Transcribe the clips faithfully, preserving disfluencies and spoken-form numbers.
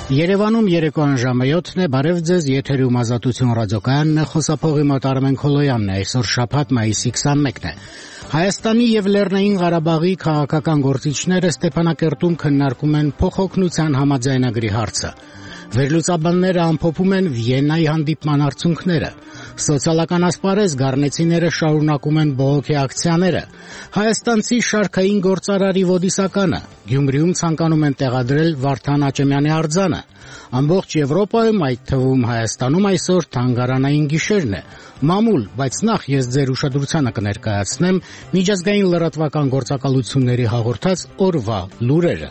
Երևանում երեկոյան ժամը յոթն է, բարև ձեզ, եթերում Ազատություն ռադիոկայանն է, խոսափողի մոտ Արմեն Քոլոյանն է, այսօր շաբաթ մայիսի քսանմեկն է։ Հայաստանի եւ Լեռնային Ղարաբաղի քաղաքական գործիչները Ստեփանակերտում քննարկում են փոխօգնության համաձայնագրի հարցը։ Վերլուծաբանները ամփոփում են Վիեննայի հանդիպման արդյունքները։ Սոցիալական ասպարեզ գառնեցիները շարունակում են բողոքի ակցիաները։ Հայաստանցի շարքային գործարարի ոդիսականը։ Գյումրիում ցանկանում են տեղադրել Վարդան Աճեմյանի արձանը։ Ամբողջ Եվրոպայում, այդ թվում Հայաստանում այսօր թանգարանային գիշերն է։ Մամուլ, բայց նախ ես ձեր ուշադրությանը կներկայացնեմ միջազգային լրատվական գործակալությունների հաղորդած օրվա լուրերը։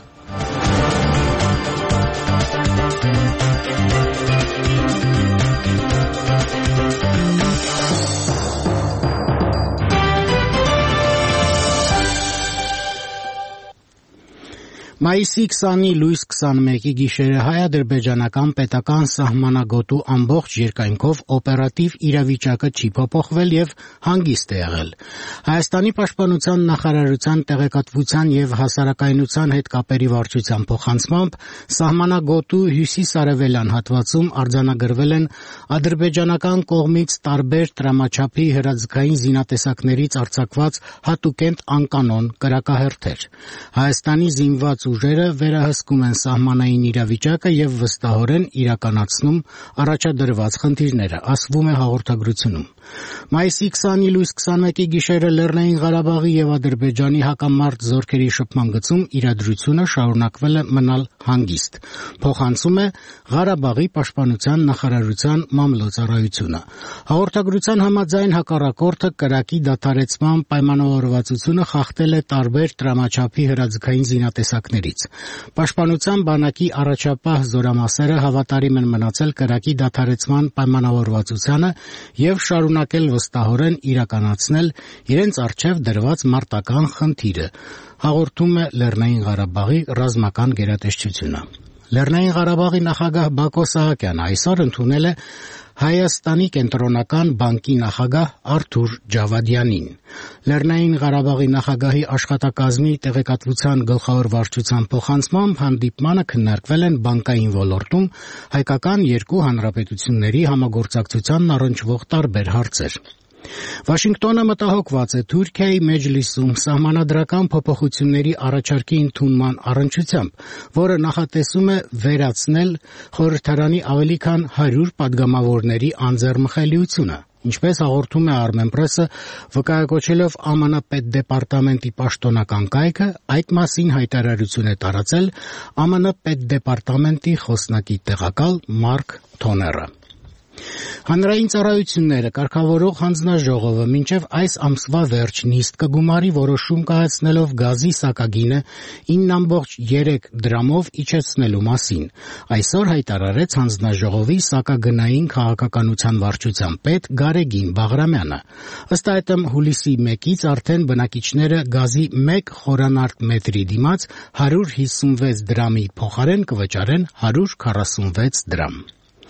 Մայիսի քսանի լույս քսանմեկի գիշերը հայ-ադրբեջանական պետական սահմանագոտու ամբողջ երկայնքով օպերատիվ իրավիճակը չի փոփոխվել եւ հանգիստ է եղել։ Հայաստանի պաշտպանության նախարարության տեղեկատվության եւ հասարակայնության հետ կապերի վարչության փոխանցմամբ սահմանագոտու հյուսիս-արևելյան հատվածում արձանագրվել են ադրբեջանական կողմից տարբեր տրամաչափի հրաձգային զինատեսակներից արձակված հատուկենտ անկանոն կրակահերթեր։ Հայաստանի զինված ուժերը վերահսկում են սահմանային իրավիճակը եւ վստահորեն իրականացնում առաջադրված խնդիրները, ասվում է հաղորդագրությունում։ Մայիսի քսանի լույս քսանմեկի գիշերը Լեռնային Ղարաբաղի եւ Ադրբեջանի հակամարտ զորքերի շփման գծում իրադրությունը շարունակվել է մնալ հանգիստ, փոխանցում է Ղարաբաղի պաշտպանության նախարարության մամլոյցարայությունը։ Հաղորդագրության համաձայն հակառակորդը կրակի դադարեցման պայմանավորվածությունը խախտել է տարբեր տրամաչափի հրաձգային զինատեսակներից։ Պաշտպանության բանակի առաջապահ զորամասերը հավատարիմ են մնացել կրակի դադարեցման պայմանավորվածությանը եւ շարունակել վստահորեն իրականացնել իրենց առջեւ դրված մարտական խնդիրը, հաղորդում է Լեռնային Ղարաբաղի ռազմական գերատեսչությունը։ Լեռնային Ղարաբաղի նախագահ Բակո Սահակյանը այսօր ընդունել է Հայաստանի կենտրոնական բանկի նախագահ Արթուր Ջավադյանին։ Լեռնային Ղարաբաղի նախագահի աշխատակազմի տեղեկատվության գլխավոր վարչության փոխանցմամբ հանդիպմանը քննարկվել են բանկային ոլորտում հայկական երկու հանրապետությունների համագործակցությանն առնչվող տարբեր հարցեր։ Վաշինգտոնը մտահոգված է Թուրքիայի մեջլիսում սահմանադրական փոփոխությունների առաջարկի ընդունման առնչությամբ, որը նախատեսում է վերացնել խորհրդարանի ավելի քան հարյուր падգամավորների անձեռմխելիությունը։ Ինչպես հաղորդում է Armenpress-ը, վկայակոչելով ԱՄՆ պետդեպարտամենտի պաշտոնական կայքը, այդ մասին հայտարարություն է տարածել ԱՄՆ պետդեպարտամենտի խոսնակի տեղակալ Մարկ Թոները։ Հանրային ծառայությունները կարգավորող հանձնաժողովը մինչև այս ամսվա վերջ նիստ կգումարի որոշում կայացնելով գազի սակագինը ինը կόμμα երեք դրամով իջեցնելու մասին։ Այսօր հայտարարեց հանձնաժողովի սակագնային քաղաքականության վարչության պետ Գարեգին Բաղրամյանը։ Ըստ այդմ հուլիսի մեկից արդեն բնակիչները գազի մեկ խորանարդ մետրի դիմաց հարյուր հիսունվեց դրամի փոխարեն կվճարեն հարյուր քառասունվեց դրամ։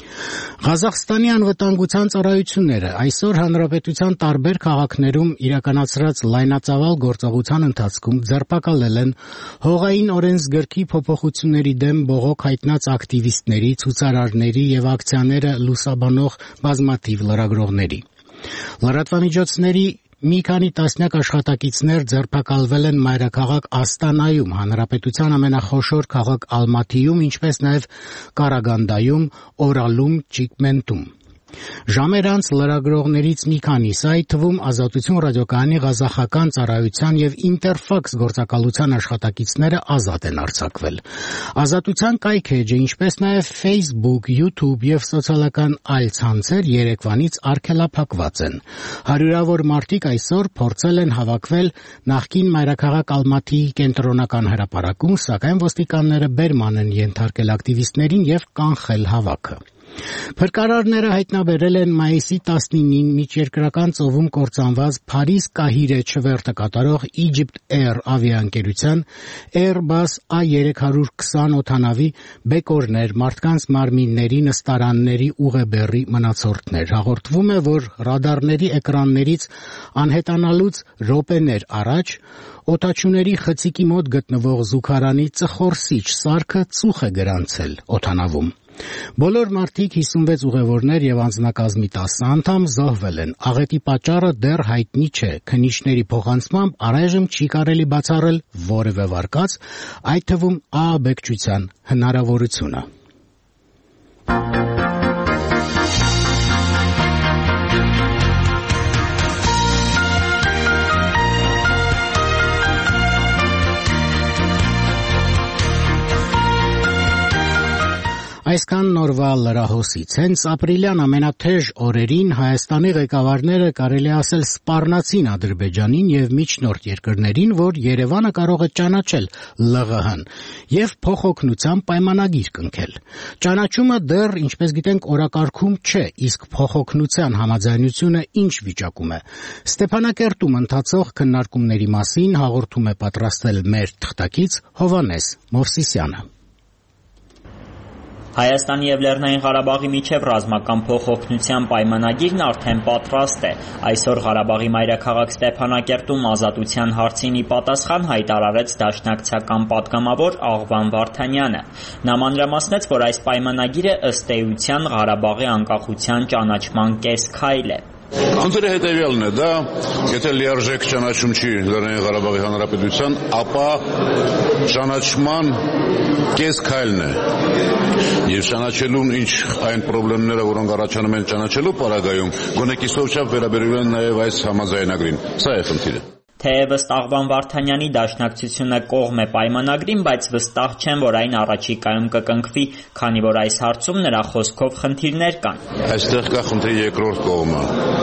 Ղազախստանի անվտանգության ծառայությունները այսօր հանրապետության տարբեր քաղաքներում իրականացրած լայնածավալ գործողության ընթացքում ձերբակալել են հողային օրենսգրքի փոփոխությունների դեմ բողոք հայտնած ակտիվիստների, ցուցարարների եւ ակցիաները լուսաբանող բազմաթիվ լրագրողների։ Լրատվամիջոցների մի քանի տասնյակ աշխատակիցներ ձերբակալվել են մայրաքաղաք Աստանայում, հանրապետության ամենախոշոր քաղաք Ալմաթիում, ինչպես նաև Կարագանդայում, Օրալում, Ճիկմենտում։ Ժամեր անց լրագրողներից մի քանիսը, այդ թվում Ազատություն ռադիոկայանի ղազախական ծառայության եւ Ինտերֆաքս գործակալության աշխատակիցները ազատ են արձակվել։ Ազատության կայքէջը, ինչպես նաև Facebook, YouTube եւ սոցիալական այլ ցանցեր երեկվանից արգելափակված են։ Հարյուրավոր մարդիկ այսօր փորձել են հավաքվել նախկին մայրաքաղաք Ալմաթիի կենտրոնական հրապարակում, սակայն ոստիկանները բերման են ենթարկել ակտիվիստներին եւ կանխել հավաքը։ Փրկարարները հայտնաբերել են մայիսի տասնինին միջերկրական ծովում կործանված Փարիզ Կահիրե չվերթը կատարող Egypt Air ավիաընկերության Airbus A երեք քսան օդանավի բեկորներ, մարդկանց մարմինների, նստարանների ուղեբեռի մնացորդներ։ Հաղորդվում է, որ ռադարների էկրաններից անհետանալուց րոպեներ առաջ օդաչուների խցիկի մոտ գտնվող զուգարանի ծխորսիչ սարքը ծուխ է գրանցել օդանավում։ Բոլոր մարդիկ հիսունվեց ուղևորներ եւ անձնակազմի տասը անդամ զոհվել են։ Աղետի պատճառը դեռ հայտնի չէ։ Քննիչների փոխանցմամբ առայժմ չի կարելի բացառել որևէ վարկած, այդ թվում ահաբեկչության հնարավորությունը։ Այսքան նորվա լրահոսից։ Հենց ապրիլյան ամենաթեժ օրերին Հայաստանի ղեկավարները կարելի ասել սպառնացին Ադրբեջանին եւ միջնորդ երկրներին, որ Երևանը կարող է ճանաչել L G H-ն եւ փոխօգնության պայմանագիր կնքել։ Ճանաչումը դեռ, ինչպես գիտենք, օրակարգում չէ, իսկ փոխօգնության համաձայնությունը ինչ վիճակում է։ Ստեփանակերտում ընթացող քննարկումների մասին հաղորդում է պատրաստել մեր թղթակից Հովհաննես Մովսիսյանը։ Հայաստանի եւ Լեռնային Ղարաբաղի միջև ռազմական փոխօգնության պայմանագիրն արդեն պատրաստ է։ Այսօր Ղարաբաղի մայրաքաղաք Ստեփանակերտում ազատության հարցին ի պատասխան հայտարարեց դաշնակցական պատգամավոր Աղվան Վարդանյանը։ Նա մանրամասնեց, որ այս պայմանագիրը ըստ էության Ղարաբաղի անկախության ճանաչման կեսքայլ է։ Խնդիրը հետևյալն է, դա եթե լիարժեք ճանաչում չի Լեռնային Ղարաբաղի Հանրապետության, ապա ճանաչման կեսքայլն է։ Եվ ճանաչելուն ինչ այն խնդիրները, որոնք առաջանում են ճանաչելու պարագայում, գոնե կիսով չափ վերաբերում են նաև այս համաձայնագրին։ Սա է խնդիրը։ Թեև ըստ Աղվան Վարդանյանի դաշնակցությունը կողմ է պայմանագրին, բայց վստահ չեն, որ այն առաջիկայում կկնքվի, քանի որ այս հարցում նրա խոսքով խնդիրներ կան։ Այստեղ կա խնդրի երկրորդ կողմը։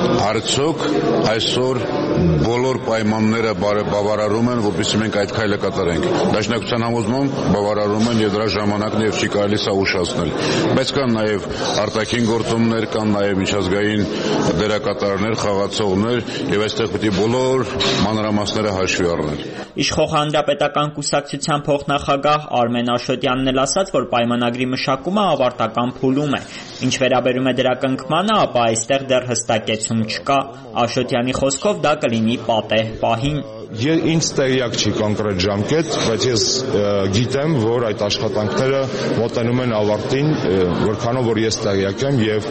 Արդյոք այսօր բոլոր պայմանները բավարարում են, որպեսզի մենք այդ քայլը կատարենք։ Դաշնակցության համոզմամբ բավարարում են եւ դրա ժամանակն եւ չի կարելի սա ուշացնել։ Բայց կան նաեւ արտաքին գործոններ, կան նաեւ միջազգային դերակատարներ, խաղացողներ եւ այստեղ պետք է բոլոր մանրամասները հաշվի առնել։ Իշխող հանրապետական կուսակցության փոխնախագահ Արմեն Աշոտյանն էլ ասաց, որ պայմանագրի մշակումը ավարտական փուլում է։ Ինչ վերաբերում է դրա կնքմանը, ապա այստեղ դեռ հստակեցում չկա։ Աշոտյանի խոսքով դա կլինի պատեհ պահին։ Ինձ տեղյակ չի կոնկրետ ժամկետ, բայց ես գիտեմ, որ այդ աշխատանքները մոտենում են ավարտին, որքանով որ ես տեղյակ եմ եւ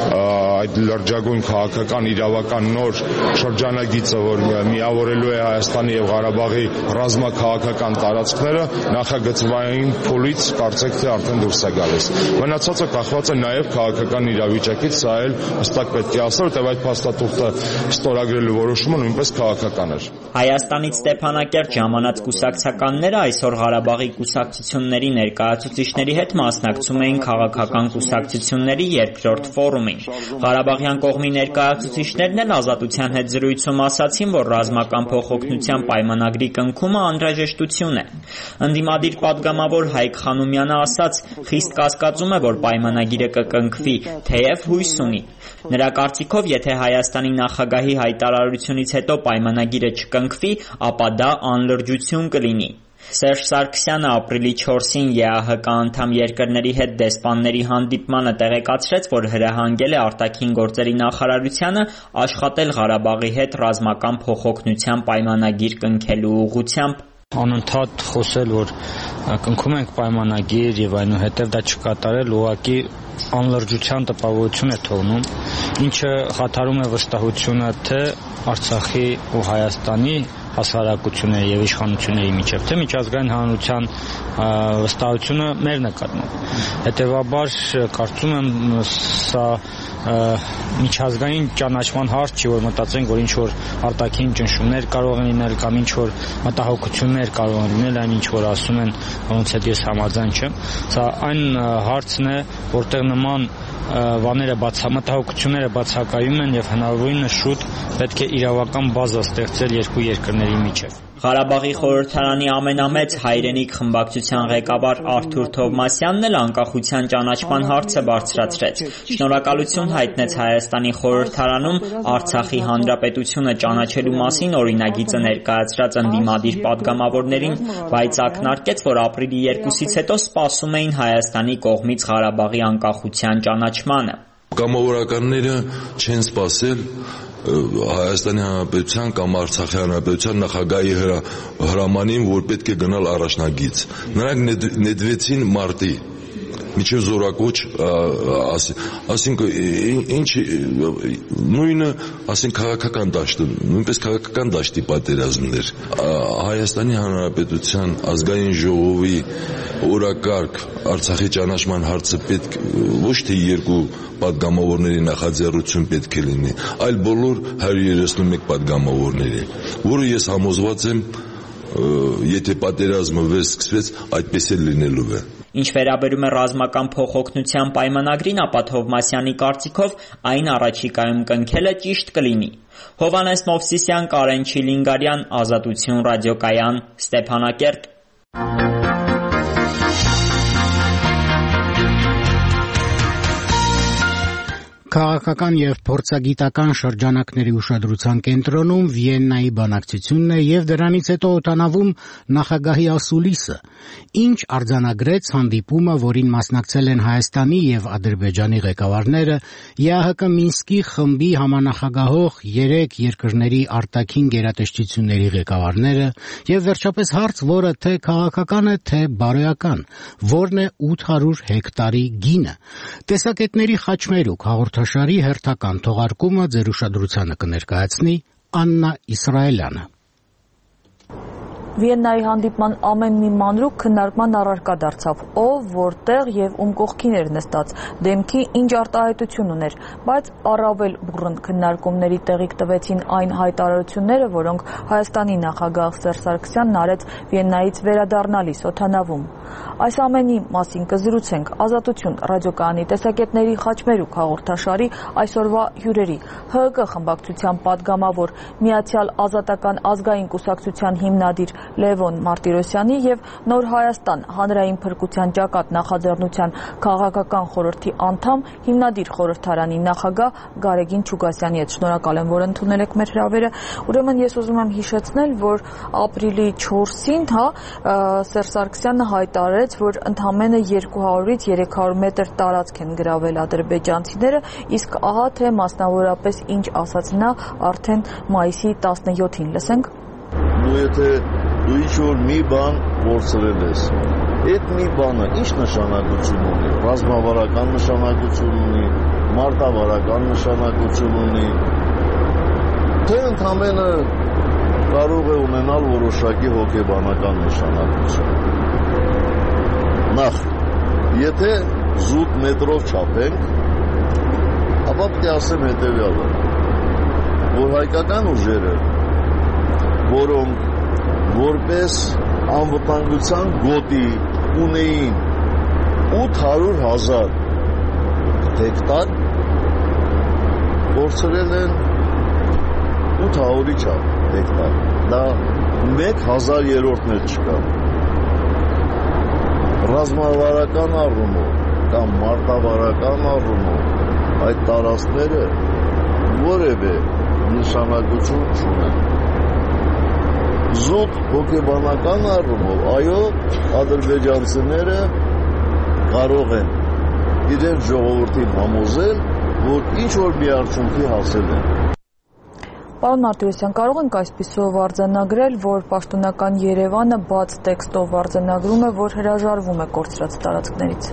այդ լրջագույն քաղաքական իրավական նոր շրջանագիծը, որ միավորելու է Հայաստանի եւ Ղարաբաղի ռազմաքաղաքական տարածքները, նախագծվային փուլից կարծեք թե արդեն դուրս է գալիս։ Մնացածը կախված է նաեւ քաղաքական իրավիճակից, սա էլ հստակ պետք է ասել, որտեղ այդ փաստաթուղթը ստորագրելու որոշումը նույնպես քաղաքական էր։ Հայաստանից Ստեփանակերտ ժամանած կուսակցականները այսօր Ղարաբաղի կուսակցությունների ներկայացուցիչների հետ մասնակցում էին քաղաքական կուսակցությունների երկրորդ ֆորումին։ Ղարաբաղյան կողմի ներկայացուցիչներն էլ Ազատության հետ զրույցում ասացին, որ ռազմական փոխօգնության պայմանագրի կնքումը անհրաժեշտություն է։ Ընդդիմադիր պատգամավոր Հայկ Խանոմյանը ասաց, խիստ կասկածում է, որ պայմանագիրը կկնքվի, թեև հույս ունի։ Նրա կարծիքով, եթե Հայաստանի նախագահի հայտարարությունից հետո պայմանագիրը չկնքվի, ապա դա անլրջություն կլինի։ Սերժ Սարգսյանը ապրիլի չորսին Է Ա Հ Կ անդամ երկրների հետ դեսպանների հանդիպմանը տեղեկացրեց, որ հրահանգել է արտաքին գործերի նախարարությանը աշխատել Ղարաբաղի հետ ռազմական փոխօգնության պայմանագիր կնքելու ուղղությամբ։ Անընդհատ խոսել, որ կնքում ենք պայմանագիր եւ այնուհետեւ դա չկատարել, ուղղակի անլրջության տպավորություն է թողնում, ինչը խաթարում է վստահությունը թե Արցախի ու Հայաստանի հասարակությունների եւ իշխանությունների միջեւ, թե միջազգային հանրության վստահությունը մեր նկատմամբ։ Հետևաբար կարծում եմ սա միջազգային ճանաչման հարց չի, որ մտածենք, որ ինչ որ արտաքին ճնշումներ կարող են լինել կամ ինչ որ մտահոգություններ կարող են լինել, այն ինչ որ ասում են, ոնց է ես համաձայն չեմ։ Սա այն հարցն է, որտեղ նման բաները մտահոգությունները բացակայում են եւ հնարավորինս շուտ պետք է իրավական բազա ստեղծել երկու երկրների միջեւ։ Ղարաբաղի խորհրդարանի ամենամեծ հայրենիք խմբակցության ղեկավար Արթուր Թովմասյանն էլ անկախության ճանաչման հարցը բարձրացրեց։ Շնորհակալություն հայտնեց Հայաստանի խորհրդարանում Արցախի հանրապետությունը ճանաչելու մասին օրինագիծը ներկայացրած ընդդիմադիր պատգամավորներին, բայց ակնարկեց, որ ապրիլի երկուսից հետո սպասում էին Հայաստանի կողմից Ղարաբաղի անկախության ճանաչմանը։ Կամավորականները չեն սպասել Հայաստանի Հանրապետության կամ Արցախի Հանրապետության նախագահի հրամանին, որ պետք է գնալ առաջնագիծ։ Նրանք նետվեցին մարտի միջև զորակոչ, ասինքն ինչ նույնը, ասենք քաղաքական դաշտը, նույնպես քաղաքական դաշտի պատերազմներ։ Հայաստանի Հանրապետության ազգային ժողովի օրակարգ Արցախի ճանաչման հարցը պետք ոչ թե երկու պատգամավորների նախաձեռնություն պետք է լինի, այլ բոլոր հարյուր երեսնումեկ պատգամավորների, որը ես համոզված եմ, եթե պատերազմը վերսկսվեց, այդպես էլ լինելու է։ Ինչ վերաբերում է ռազմական փոխօգնության պայմանագրին, ապա Թովմասյանի կարծիքով այն առաջիկայում կնքելը ճիշտ կլինի։ Հովհաննես Մովսիսյան, Կարեն Չիլինգարյան, Ազատություն ռադիոկայան, Ստեփանակերտ։ Քաղաքական և փորձագիտական շրջանակների ուշադրության կենտրոնում Վիեննայի բանակցությունն է և դրանից հետո օդանավում նախագահի ասուլիսը, ինչ արձանագրեց հանդիպումը, որին մասնակցել են Հայաստանի և Ադրբեջանի ղեկավարները, ԵԱՀԿ Մինսկի խմբի համանախագահող երեք երկրների արտաքին գերատեսչությունների ղեկավարները և վերջապես հարց, որը թե քաղաքական է, թե բարոյական, որն է ութ հարյուր հեկտարի գինը։ Տեսակետների խաչմերուկ հաղորդաշարի հերթական թողարկումը ձեր ուշադրությանը կներկայացնի Աննա Իսրայելյանը։ Վիեննայի հանդիպման ամեն մի մանրուք քննարկման առարկա դարձավ, ով, որտեղ և ում կողքին էր նստած, դեմքի ինչ արտահայտություն ուներ, բայց առավել բուռն քննարկումների տեղիք տվեցին այն հայտարարությունները, որոնք Հայաստանի նախագահ Սերժ Սարգսյանն արեց Վիեննայից վերադառնալիս օդանավում։ Այս ամենի մասին կզրուցենք Ազատություն ռադիոկայանի տեսակետների խաչմերուկ հաղորդաշարի այսօրվա հյուրերի՝ ՀՀԿ խմբակցության պատգամավոր, Միացյալ Ազատական ազգային կուսակցության հիմնադիր Լևոն Մարտիրոսյանի և Նոր Հայաստան հանրային փրկության ճակատ նախաձեռնության քաղաքական խորհրդի անդամ, հիմնադիր խորհրդարանի նախագահ Գարեգին Չուգասյանի հետ։ Շնորհակալ եմ, որ ընդունել եք մեր հրավերը։ Ուրեմն ես ուզում եմ հիշեցնել, որ ապրիլի չորսին, հա, Սերժ Սարգսյանը հայտարարեց, որ ընդամենը երկու հարյուրից երեք հարյուր մետր տարածք են գրավել ադրբեջանցիները, իսկ ահա թե մասնավորապես ինչ ասաց նա արդեն մայիսի տասնյոթին։ Լսենք։ Դու եթե դու ինչ-որ մի բան փորձել ես, այդ մի բանը ինչ նշանակություն ունի, ռազմավարական նշանակություն ունի, մարտավարական նշանակություն ունի, թե ընդամենը կարող է ունենալ որոշակի հոգեբանական նշանակություն։ Նախ, եթե զուտ մետրով չափենք, ապա պետք է ասեմ հետևյալը, որ հայկական ուժերը, որոնք որպես անվտանգության գոտի ունեին ութ հարյուր հազար հեկտար, փորձել են ութ հարյուրի չափ հեկտար, դա մեկ հազարերորդն էլ չկա։ Ռազմավարական առումով կամ մարտավարական առումով այդ տարածքները որևէ նշանակություն չունեն։ Զուտ հոգեբանական առումով, այո, ադրբեջանցիները կարող են իրենց ժողովրդին համոզել, որ ինչ-որ մի արդյունքի հասել են։ Պարոն Մարտիրոսյան, կարող ենք այսպիսով արձանագրել, որ պաշտոնական Երևանը բաց տեքստով արձանագրում է, որ հրաժարվում է կորցրած տարածքներից։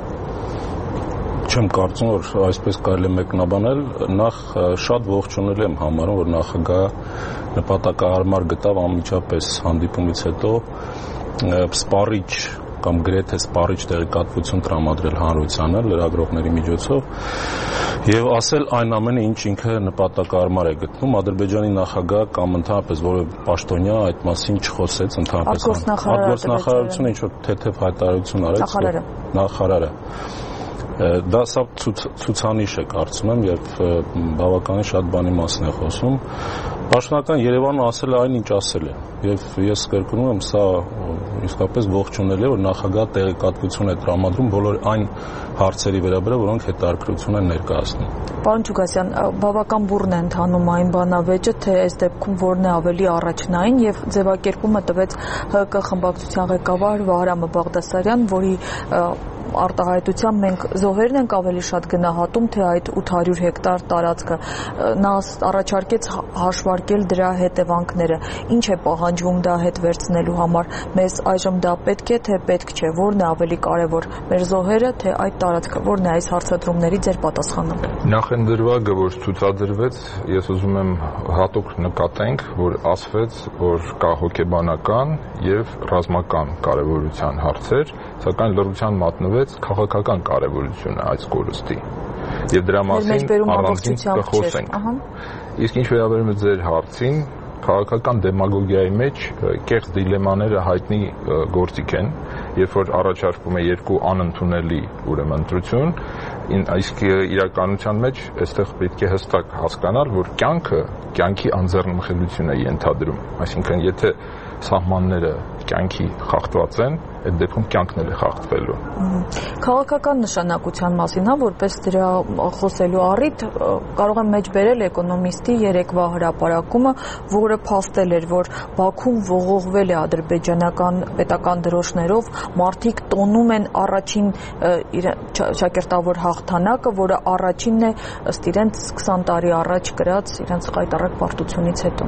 Չեմ կարծում, որ այսպես կարելի է մեկնաբանել, նախ շատ ողջունել եմ համարում, որ նախագահը նպատակահարմար գտավ անմիջապես հանդիպումից հետո սպառիչ կամ գրեթե սպառիչ տեղեկատվություն տրամադրել հանրությանը լրագրողների միջոցով եւ ասել այն ամենը, ինչ ինքը նպատակահարմար է գտնում։ Ադրբեջանի նախագահը կամ ընդհանրապես որևէ պաշտոնյա այդ մասին չխոսեց, ընդհանրապես արտգործնախարարությունը ինչ որ թեթև հայտարարություն արեց նախարարը։ Դա սա ցուցանիշ է, կարծում եմ, եւ բավականին շատ բանի մասին է խոսում։ Պաշտոնական Երևանը ասել է այն, ինչ ասել է, եւ ես կրկնում եմ, սա իսկապես ողջունել է, որ նախագահը տեղեկատվություն է տրամադրում բոլոր այն հարցերի վերաբերյալ, որոնք հետաքրքրություն են ներկայացնում։ Պարոն Ջուգասյան, բավական բուռն է ընթանում այն բանավեճը, թե այս դեպքում որն է ավելի առաջնային, եւ ձևակերպումը տվեց ՀԿ խմբակցության ղեկավար Վահրամ Բաղդասարյան, որի արտահայտությամբ մենք զոհերն ենք ավելի շատ գնահատում, թե այդ ութ հարյուր հեկտար տարածքը։ Նա առաջարկեց հաշվարկել դրա հետևանքները։ Ինչ է պահանջվում դա հետ վերցնելու համար։ Մեզ այժմ դա պետք է, թե պետք չէ, որն է ավելի կարևոր, մեր զոհերը, թե այդ տարածքը, որն է այս հարցադրումների ձեր պատասխանը։ Նախընտրվագը, որ ցուցադրվեց, ես ուզում եմ հատուկ նկատենք, որ ասվեց, որ կա հոգեբանական եւ ռազմական կարևորության հարցեր, սակայն լրության մատնվեց քաղաքական կարևորությունը այս կորստի։ Եվ դրա մասին առանձին կխոսենք։ Իսկ ինչ վերաբերում է ձեր հարցին, քաղաքական դեմագոգիայի մեջ կեղծ դիլեմաները հայտնի գործիք են, երբ որ առաջարկվում է երկու անընդունելի ուրեմն ընտրություն, իսկ իրականության մեջ այստեղ պետք է հստակ հասկանալ, որ կյանքը կյանքի անձեռնմխելիություն է ենթադրում, այսինքն եթե սահմանները կյանքի խախտված են, այդ դեպքում կյանքն էլ է խախտվելու։ Քաղաքական նշանակության մասին, հա, որպես դրա խոսելու առիթ, կարող եմ մեջ բերել էկոնոմիստի երեկվա հրապարակումը, որը փաստել էր, որ Բաքուն ողողվել է ադրբեջանական պետական դրոշներով, մարդիկ տոնում են առաջին ճակերտավոր հաղթանակը, որը առաջինն է ըստ իրենց քսան տարի առաջ կրած իրենց խայտառակ պարտությունից հետո։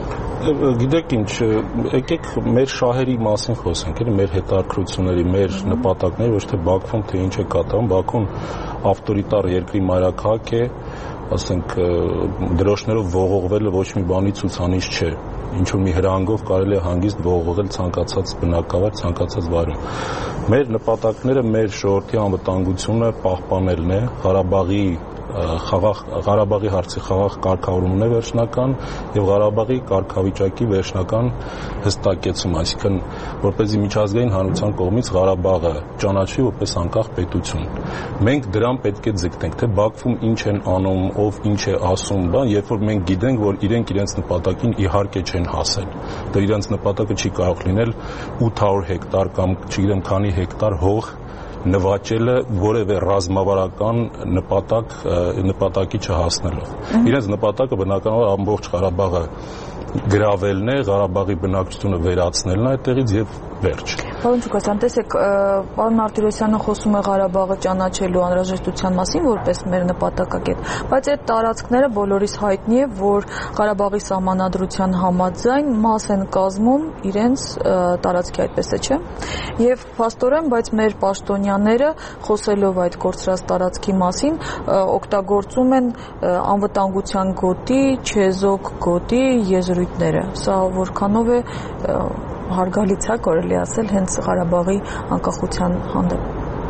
Գիտեք ինչ, եկեք մեր շահերի մասին խոսենք, էլի մեր հետաքրքրությունների, մեր նպատակների, ոչ թե Բաքվում թե ինչ է կատարում, Բաքուն ավտորիտար երկրի մայրաքաղաք է, ասենք դրոշներով ողողվելը ոչ մի բանի ցուցանիշ չէ, ինչ որ մի հրանգով կարելի է հանգիստ ողողել ցանկացած բնակավայր, ցանկացած վայրում։ Մեր նպատակները մեր ժողովրդի անվտանգությունը պահպանելն է, Ղարաբաղի խաղաղ Ղարաբաղի հարցի խաղաղ կարգավորումն է վերջնական եւ Ղարաբաղի կարգավիճակի վերջնական հստակեցում, այսինքն որպեսզի միջազգային հանրության կողմից Ղարաբաղը ճանաչվի որպես անկախ պետություն։ Մենք դրան պետք է ձգտենք, թե Բաքվում ինչ են անում, ով ինչ է ասում, բան, երբ որ մենք գիտենք, որ իրենք իրենց նպատակին իհարկե չեն հասել։ Դա իրենց նպատակը չի կարող լինել ութ հարյուր հեկտար կամ չգիտեմ քանի հեկտար հող նվաճելը որևէ ռազմավարական նպատակ նպատակի չհասնելով։ Իրենց նպատակը բնականաբար ամբողջ Ղարաբաղը գրավելն է, Ղարաբաղի բնակչությունը վերացնելն է այդտեղից եւ վերջ։ Պարոն Ջուգասյան, տեսեք, պարոն Մարտիրոսյանը խոսում է Ղարաբաղը ճանաչելու անհրաժեշտության մասին որպես մեր նպատակակետ, բայց այդ տարածքները բոլորիս հայտնի է, որ Ղարաբաղի սահմանադրության համաձայն մաս են կազմում իրենց տարածքի, այդպես է, չէ՞։ Եվ փաստորեն, բայց մեր պաշտոնյաները խոսելով այդ կորցրած տարածքի մասին օգտագործում են անվտանգության գոտի, չեզոք գոտի եզրույթները։ Սա որքանով է հարգալից է, կարելի ասել, հենց Ղարաբաղի անկախության հանդեպ։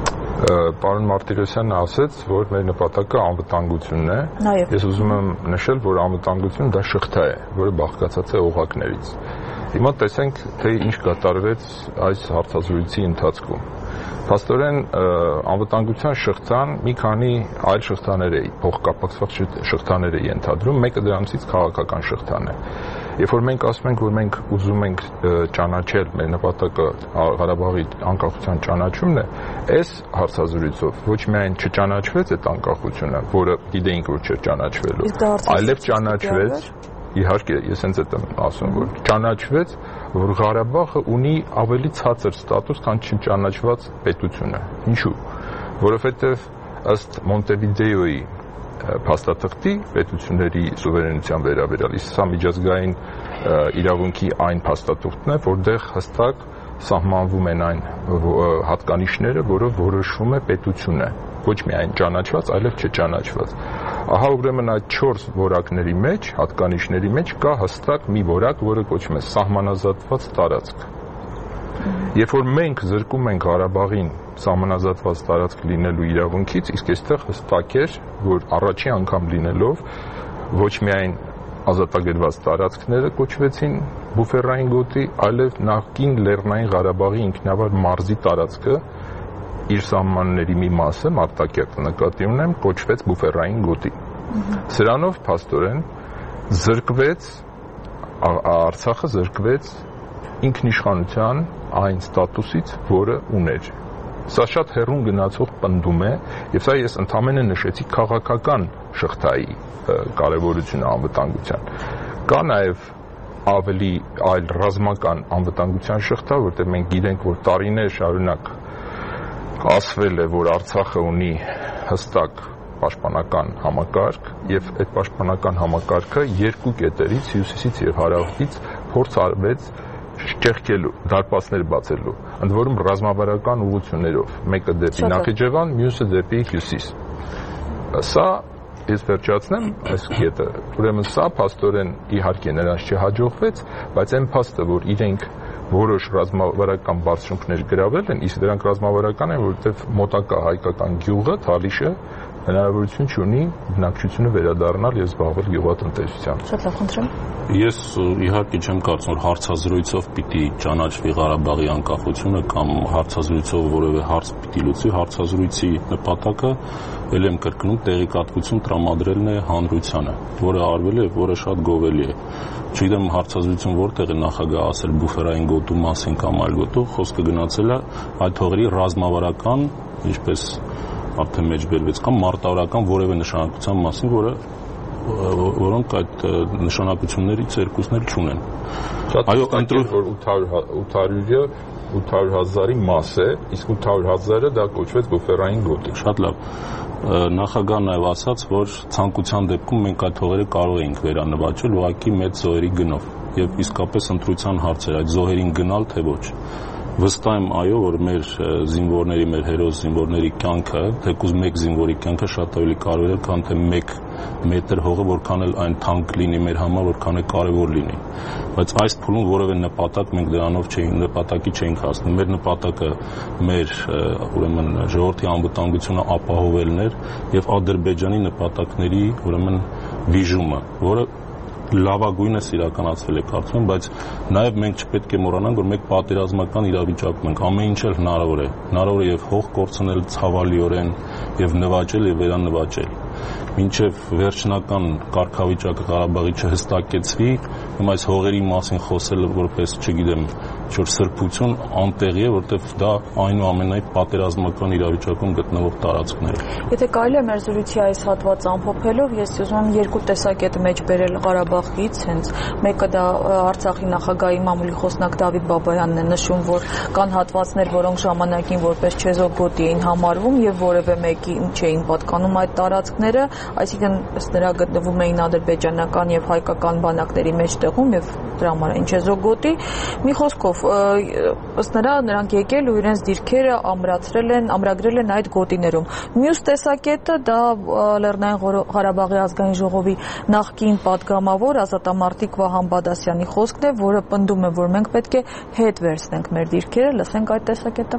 Պարոն Մարտիրոսյանը ասեց, որ մեր նպատակը անվտանգությունն է։ Ես ուզում եմ նշել, որ անվտանգությունը դա շղթա է, որը բաղկացած է օղակներից։ Հիմա տեսենք, թե ինչ կատարվեց այս հարցազրույցի ընթացքում։ Փաստորեն անվտանգության շղթան մի քանի այլ շղթաներ է, փոխկապակցված շղթաներ է ենթադրում, մեկը դրանցից քաղաքական շղթան է։ Երբ որ մենք ասում ենք, որ մենք ուզում ենք ճանաչել, մեր նպատակը Ղարաբաղի անկախության ճանաչումն է, այս հարցազրույցով ոչ միայն չճանաչվեց այդ անկախությունը, որը գիտեինք, որ չէր ճանաչվելու, այլև ճանաչվեց, իհարկե, ես հենց այդ եմ ասում, որ ճանաչվեց, որ Ղարաբաղը ունի ավելի ցածր ստատուս, քան չճանաչված պետությունը։ Ինչու՞։ Որովհետև ըստ Մոնտեվիդեոյի փաստաթղթի պետությունների սուվերենության վերաբերյալ, իսկ սա միջազգային իրավունքի այն փաստաթուղթն է, որտեղ հստակ սահմանվում են այն հատկանիշները, որով որոշվում է պետությունը, ոչ միայն ճանաչված, այլև չճանաչված։ Ահա ուրեմն այդ չորս որակների մեջ, հատկանիշների մեջ կա հստակ մի որակ, որը կոչվում է սահմանազատված տարածք։ Երբ որ մենք զրկում ենք Ղարաբաղին սահմանազատված տարածք լինելու իրավունքից, իսկ այստեղ հստակ էր, որ առաջին անգամ լինելով ոչ միայն ազատագրված տարածքները կոչվեցին բուֆերային գոտի, այլև նախկին Լեռնային Ղարաբաղի ինքնավար մարզի տարածքը իր սահմանների մի մասը, Մարտակերտը նկատի ունեմ, կոչվեց բուֆերային գոտի։ Սրանով փաստորեն զրկվեց Արցախը զրկվեց ինքնիշխանության այն ստատուսից, որը ուներ։ Սա շատ հեռուն գնացող պնդում է, եւ սա ես ընդամենը նշեցի քաղաքական շղթայի կարևորությունը անվտանգության։ Կա նաեւ ավելի այլ ռազմական անվտանգության շղթա, որտեղ մենք գիտենք, որ տարիներ շարունակ ասվել է, որ Արցախը ունի հստակ պաշտպանական համակարգ եւ այդ պաշտպանական համակարգը երկու կետերից, հյուսիսից եւ հարավից փորձ արվեց ճեղքելու, դարպասներ բացելու, ընդ որում ռազմավարական ուղղություններով, մեկը դեպի Նախիջևան, մյուսը դեպի հյուսիս։ Սա ես վերջացնեմ այս կետը, ուրեմն սա փաստորեն իհարկե նրանց չհաջողվեց, բայց այն փաստը, որ իրենք որոշ ռազմավարական բարձրություններ գրավել են, իսկ դրանք ռազմավարական են, որովհետև մոտակա հայկական գյուղը, Թալիշը, հնարավորություն չունի բնակչությունը վերադառնալ եւ զբաղվել գյուղատնտեսությամբ։ Շատ լավ, խնդրեմ։ Ես իհարկե չեմ կարծում, որ հարցազրույցով պիտի ճանաչվի Ղարաբաղի անկախությունը կամ հարցազրույցով որևէ հարց պիտի լուծվի, հարցազրույցի նպատակը ել եմ կրկնում տեղեկատվություն տրամադրելն է հանրությանը, որը արվել է, որը շատ գովելի է։ Չգիտեմ հարցազրույցում որտեղ է նախագահ ասել բուֆերային գոտու մասին կամ այլ գոտու, խոսքը գնացել է այդ հողերի ռազմավարական, ինչպես արդեն մեջբերվեց կամ մարտավարական որևէ նշանակության մասին, որը որոնք այդ նշանակություններից երկուսներ չունեն։ Այո, ընտրում որ ութ հարյուրը ութ հարյուր հազարի մաս է, իսկ ութ հարյուր հազարը դա կոչվեց բուֆերային գոտի։ Շատ լավ։ Նախագահն նաև ասաց, որ ցանկության դեպքում մենք այդ հողերը կարող էինք վերանվաճել ուղղակի մեծ զոհերի գնով, եւ իսկապես ընտրության հարց էր այդ զոհերին գնալ թե ոչ։ Վստահ եմ, այո, որ մեր զինվորների, մեր հերոս զինվորների կյանքը, թեկուզ մեկ զինվորի կյանքը շատ ավելի կարևոր է, քան թե մեկ մետր հողը, որքան էլ այն թանկ լինի մեր համար, որքան է կարևոր լինի։ Բայց այս փուլում որևէ նպատակ մենք դրանով չէինք, նպատակի չէինք հասնում։ Մեր նպատակը մեր ուրեմն ժողովրդի անվտանգությունը ապահովելն էր եւ Ադրբեջանի նպատակների ուրեմն վիժումը, որը լավագույնս իրականացվել է կարծում եմ, բայց նաև մենք չպետք է մոռանանք, որ մենք պատերազմական իրավիճակում ենք, ամեն ինչ էլ հնարավոր է, հնարավոր է եւ հող կորցնել ցավալիորեն եւ նվաճել եւ վերանվաճել։ Մինչև վերջնական կարգավիճակը Ղարաբաղի չհստակեցվի, ում այս հողերի մասին խոսելը որպես, չգիտեմ, ինչ-որ սրբություն անտեղի է, որտեղ դա այնուամենայնիվ պատերազմական իրավիճակում գտնվող տարածքներ է։ Եթե կարելի է մեր զրույցի այս հատվածը ամփոփելով, ես ուզում եմ երկու տեսակետ մեջ բերել Ղարաբաղից, հենց մեկը դա Արցախի նախագահի մամուլի խոսնակ Դավիթ Բաբայանն է նշում, որ կան հատվածներ, որոնք ժամանակին որպես չեզոք գոտի էին համարվում եւ որևէ մեկի չէին պատկանում այդ տարածքները, այսինքն ըստ նրա գտնվում էին ադրբեջանական եւ հայկական բանակների մեջտեղում եւ դրա համար ինչ չեզոք գոտի։ Մի խոսքով, ըստ նրա նրանք եկել ու իրենց դիրքերը ամրացրել են, ամրագրել են այդ գոտիներում։ Մյուս տեսակետը դա Լեռնային Ղարաբաղի ազգային ժողովի նախկին падգամավոր ազատամարտիկ Վահան Բադասյանի խոսքն է, որը պնդում է, որ մենք պետք է հետ վերցնենք մեր դիրքերը, լսենք այդ տեսակետը։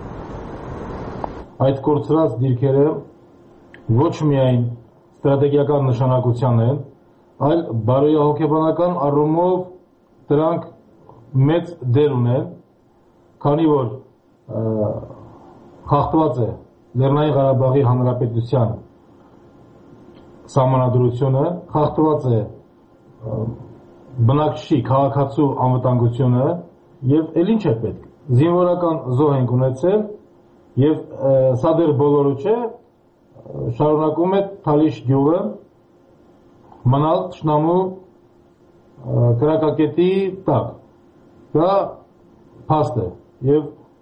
Այդ կորցրած դիրքերը ոչ միայն ստրատեգիական նշանակության են, այլ բարոյահոգեբանական առումով դրանք մեծ դեր ունեն, քանի որ խախտված է Լեռնային Ղարաբաղի Հանրապետության սահմանադրությունը, խախտված է բնակչի քաղաքացու անվտանգությունը եւ ել ինչ է պետք։ Զինվորական զոհ ենք ունեցել եւ սա դեռ բոլորը չէ, շարունակում է Թալիշ գյուղը մնալ թշնամու կրակակետի տակ։ Դա փաստ է եւ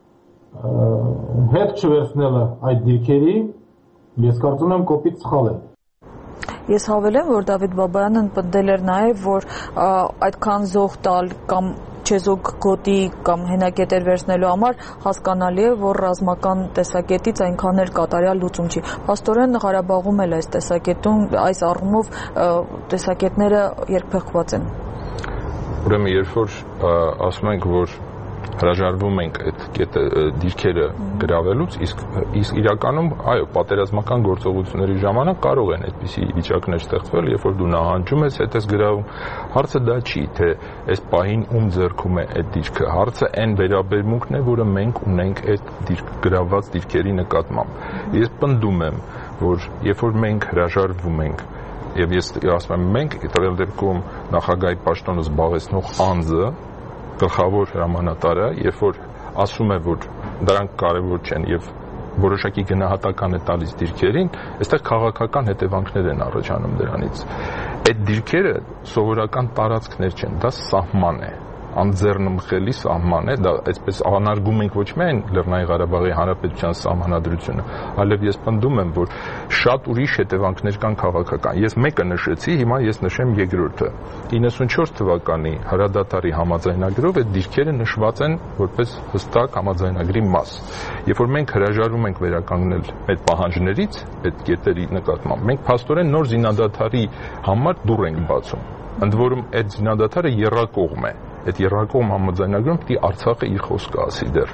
հետ չվերցնելը այդ դիրքերի ես կարծում եմ կոպիտ սխալ է։ Ես հավելեմ, որ Դավիթ Բաբայանն պնդել էր նաեւ, որ այդքան զոհ տալ կամ չեզոք գոտի կամ հենակետեր վերցնելու համար հասկանալի է, որ ռազմական տեսակետից այնքան էլ կատարյալ լուծում չի։ Փաստորեն Ղարաբաղում էլ այս տեսակետում, այս առումով տեսակետները երկփեղված են։ Ուրեմն երբ որ ասում ենք, որ հրաժարվում ենք այդ կետը դիրքերը գրավելուց, իսկ իսկ իրականում, այո, պատերազմական գործողությունների ժամանակ կարող են այդպիսի վիճակներ ստեղծվել, երբ որ դու նահանջում ես, հետ ես գրավում։ Հարցը դա չի, թե այս պահին ում ձեռքում է այդ դիրքը։ Հարցը այն վերաբերմունքն է, որը մենք ունենք այդ դիրք գրավված դիրքերի նկատմամբ։ Ես պնդում եմ, որ երբ որ մենք հրաժարվում ենք եւ ես ասում եմ մենք տվյալ դեպքում նախագահի պաշտոնը զբաղեցնող անձը գլխավոր հրամանատարը, երբ որ ասում է, որ դրանք կարևոր չեն եւ որոշակի գնահատական է տալիս դիրքերին, այստեղ քաղաքական հետևանքներ են առաջանում դրանից։ Այդ դիրքերը սովորական տարածքներ չեն, դա սահման է, անձեռնմխելի սահման է, դա այսպես անարգում ենք ոչ միայն Լեռնային Ղարաբաղի Հանրապետության սահմանադրությունը, այլև ես պնդում եմ, որ շատ ուրիշ հետևանքներ կան քաղաքական։ Ես մեկը նշեցի, հիմա ես նշեմ երկրորդը։ իննսունչորս թվականի հրադադարի համաձայնագրով այդ դիրքերը նշված են որպես հստակ համաձայնագրի մաս։ Երբ որ մենք հրաժարվում ենք վերականգնել այդ պահանջներից, այդ կետերի նկատմամբ, մենք փաստորեն նոր զինադադարի համար դուռ ենք բացում։ Ընդ որում այդ զինադադարը եռակողմ է։ Այդ եռակողմ համաձայնագրում պիտի Արցախը իր խոսքը ասի դեռ։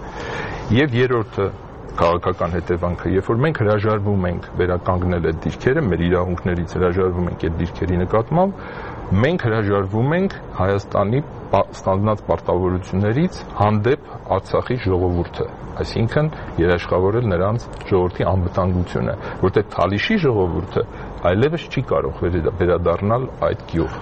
Եվ երրորդը քաղաքական հետևանքը, երբ որ մենք հրաժարվում ենք վերականգնել այդ դիրքերը, մեր իրավունքներից հրաժարվում ենք այդ դիրքերի նկատմամբ, մենք հրաժարվում ենք Հայաստանի ստանձնած պարտավորություններից հանդեպ Արցախի ժողովուրդը, այսինքն երաշխավորել նրանց ժողովրդի անվտանգությունը, որտեղ Թալիշի ժողովուրդը այլևս չի կարող վերադառնալ այդ գյուղ։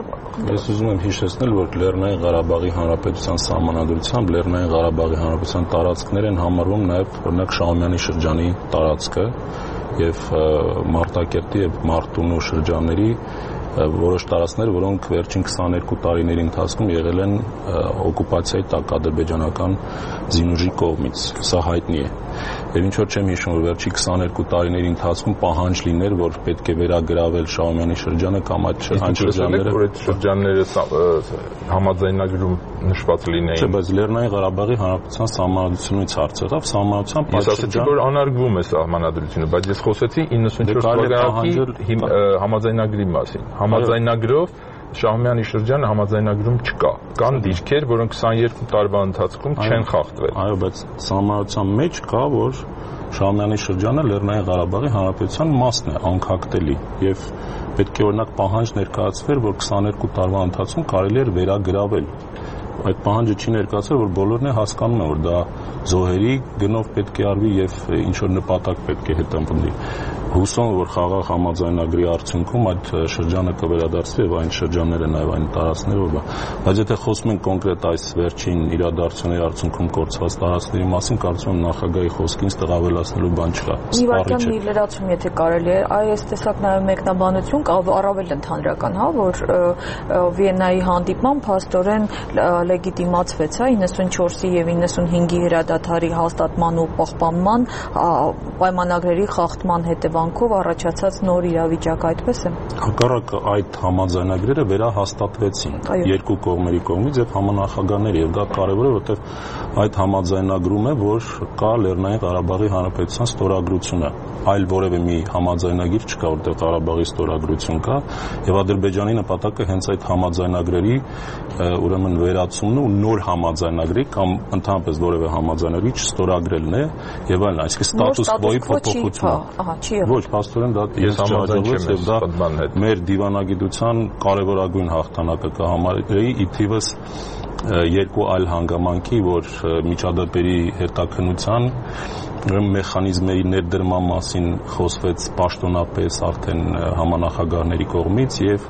Ես ուզում եմ հիշեցնել, որ Լեռնային Ղարաբաղի Հանրապետության սահմանադրությամբ Լեռնային Ղարաբաղի Հանրապետության տարածքներ են համարվում նաև օրինակ Շահումյանի շրջանի տարածքը եւ Մարտակերտի եւ Մարտունու շրջանների որոշ տարածքներ, որոնք վերջին քսաներկու տարիների ընթացքում եղել են օկուպացիայի տակ ադրբեջանական զինուժի կողմից։ Սա հայտնի է։ Եվ ինչ որ չեմ հիշում, որ վերջի քսաներկու տարիների ընթացքում պահանջ լիներ, որ պետք է վերագրավել Շահումյանի շրջանը կամ այդ շրջանները, որ այդ շրջանները համաձայնագրում նշված լինեին։ Չէ, բայց Լեռնային Ղարաբաղի Հանրապետության սահմանադրությունից հարց եղավ, սահմանության Ես ասացի, որ անարգվում է սահմանադրությունը, բայց ես խոսեցի իննսունչորս թվականի համաձայնագրի մասին։ Համաձայնագրով Շահումյանի շրջանը համաձայնագրում չկա։ Կան դիրքեր, որոնք քսաներկու տարվա ընթացքում չեն խախտվել։ Այո, բայց սահմանության մեջ կա, որ Շահումյանի շրջանը Լեռնային Ղարաբաղի Հանրապետության մասն է, անկախտելի, եւ պետք է օրինակ պահանջ ներկայացվեր, որ քսաներկու տարվա ընթացքում կարելի էր վերագրավել։ Այդ պահանջը չի ներկայացել, որ բոլորն է հասկանում են, որ դա զոհերի գնով պետք է արվի եւ ինչ որ նպատակ պետք է հետապնդի։ Հուսով որ խաղաղ համաձայնագրի արդյունքում այդ շրջանը կվերադարձվի եւ այն շրջանները նաեւ այն տարածքները, որ բայց եթե խոսում ենք կոնկրետ այս վերջին իրադարձությունների արդյունքում կորցված տարածքների մասին, կարծում եմ նախագահի խոսքին ստղավելացնելու բան չկա։ Սպառիչ է լրացում, եթե կարելի է, այս տեսակ նաեւ մեկնաբանություն առավել ընդհանրական, հա, որ Վիեննայի հանդիպման փաստորեն լեգիտիմացվեց, հա, իննսունչորսի եւ իննսունհինգի հրադադարի հաստատման ու պահպանման պայմանագրերի խախտման հետևանքով առաջացած նոր իրավիճակ, այդպես է։ Հակառակը այդ համաձայնագրերը վերահաստատվեցին երկու կողմերի կողմից եւ համանախագահների, եւ դա կարեւոր է, որովհետեւ այդ համաձայնագրում է, որ կա Լեռնային Ղարաբաղի Հանրապետության ստորագրությունը, այլ որևէ մի համաձայնագիր չկա, որտեղ Ղարաբաղի ստորագրություն կա, եւ Ադրբեջանի նպատակը հենց այդ համաձայնագրերի ուրեմն վերացումն ու նոր համաձայնագրի կամ ընդհանրապես որևէ համաձայնագրի չստորագրելն է եւ այլն, այսինքն ստատուս կվոյի փոփոխությունը։ Ոչ, փաստորեն դա ես համաձայնվեց եւ դա մեր դիվանագիտության կարևորագույն հաղթանակը կհամարեի ի թիվս երկու այլ հանգամանքի, որ միջադեպերի հետաքննության մեխանիզմերի ներդրման մասին խոսվեց պաշտոնապես արդեն համանախագահների կողմից եւ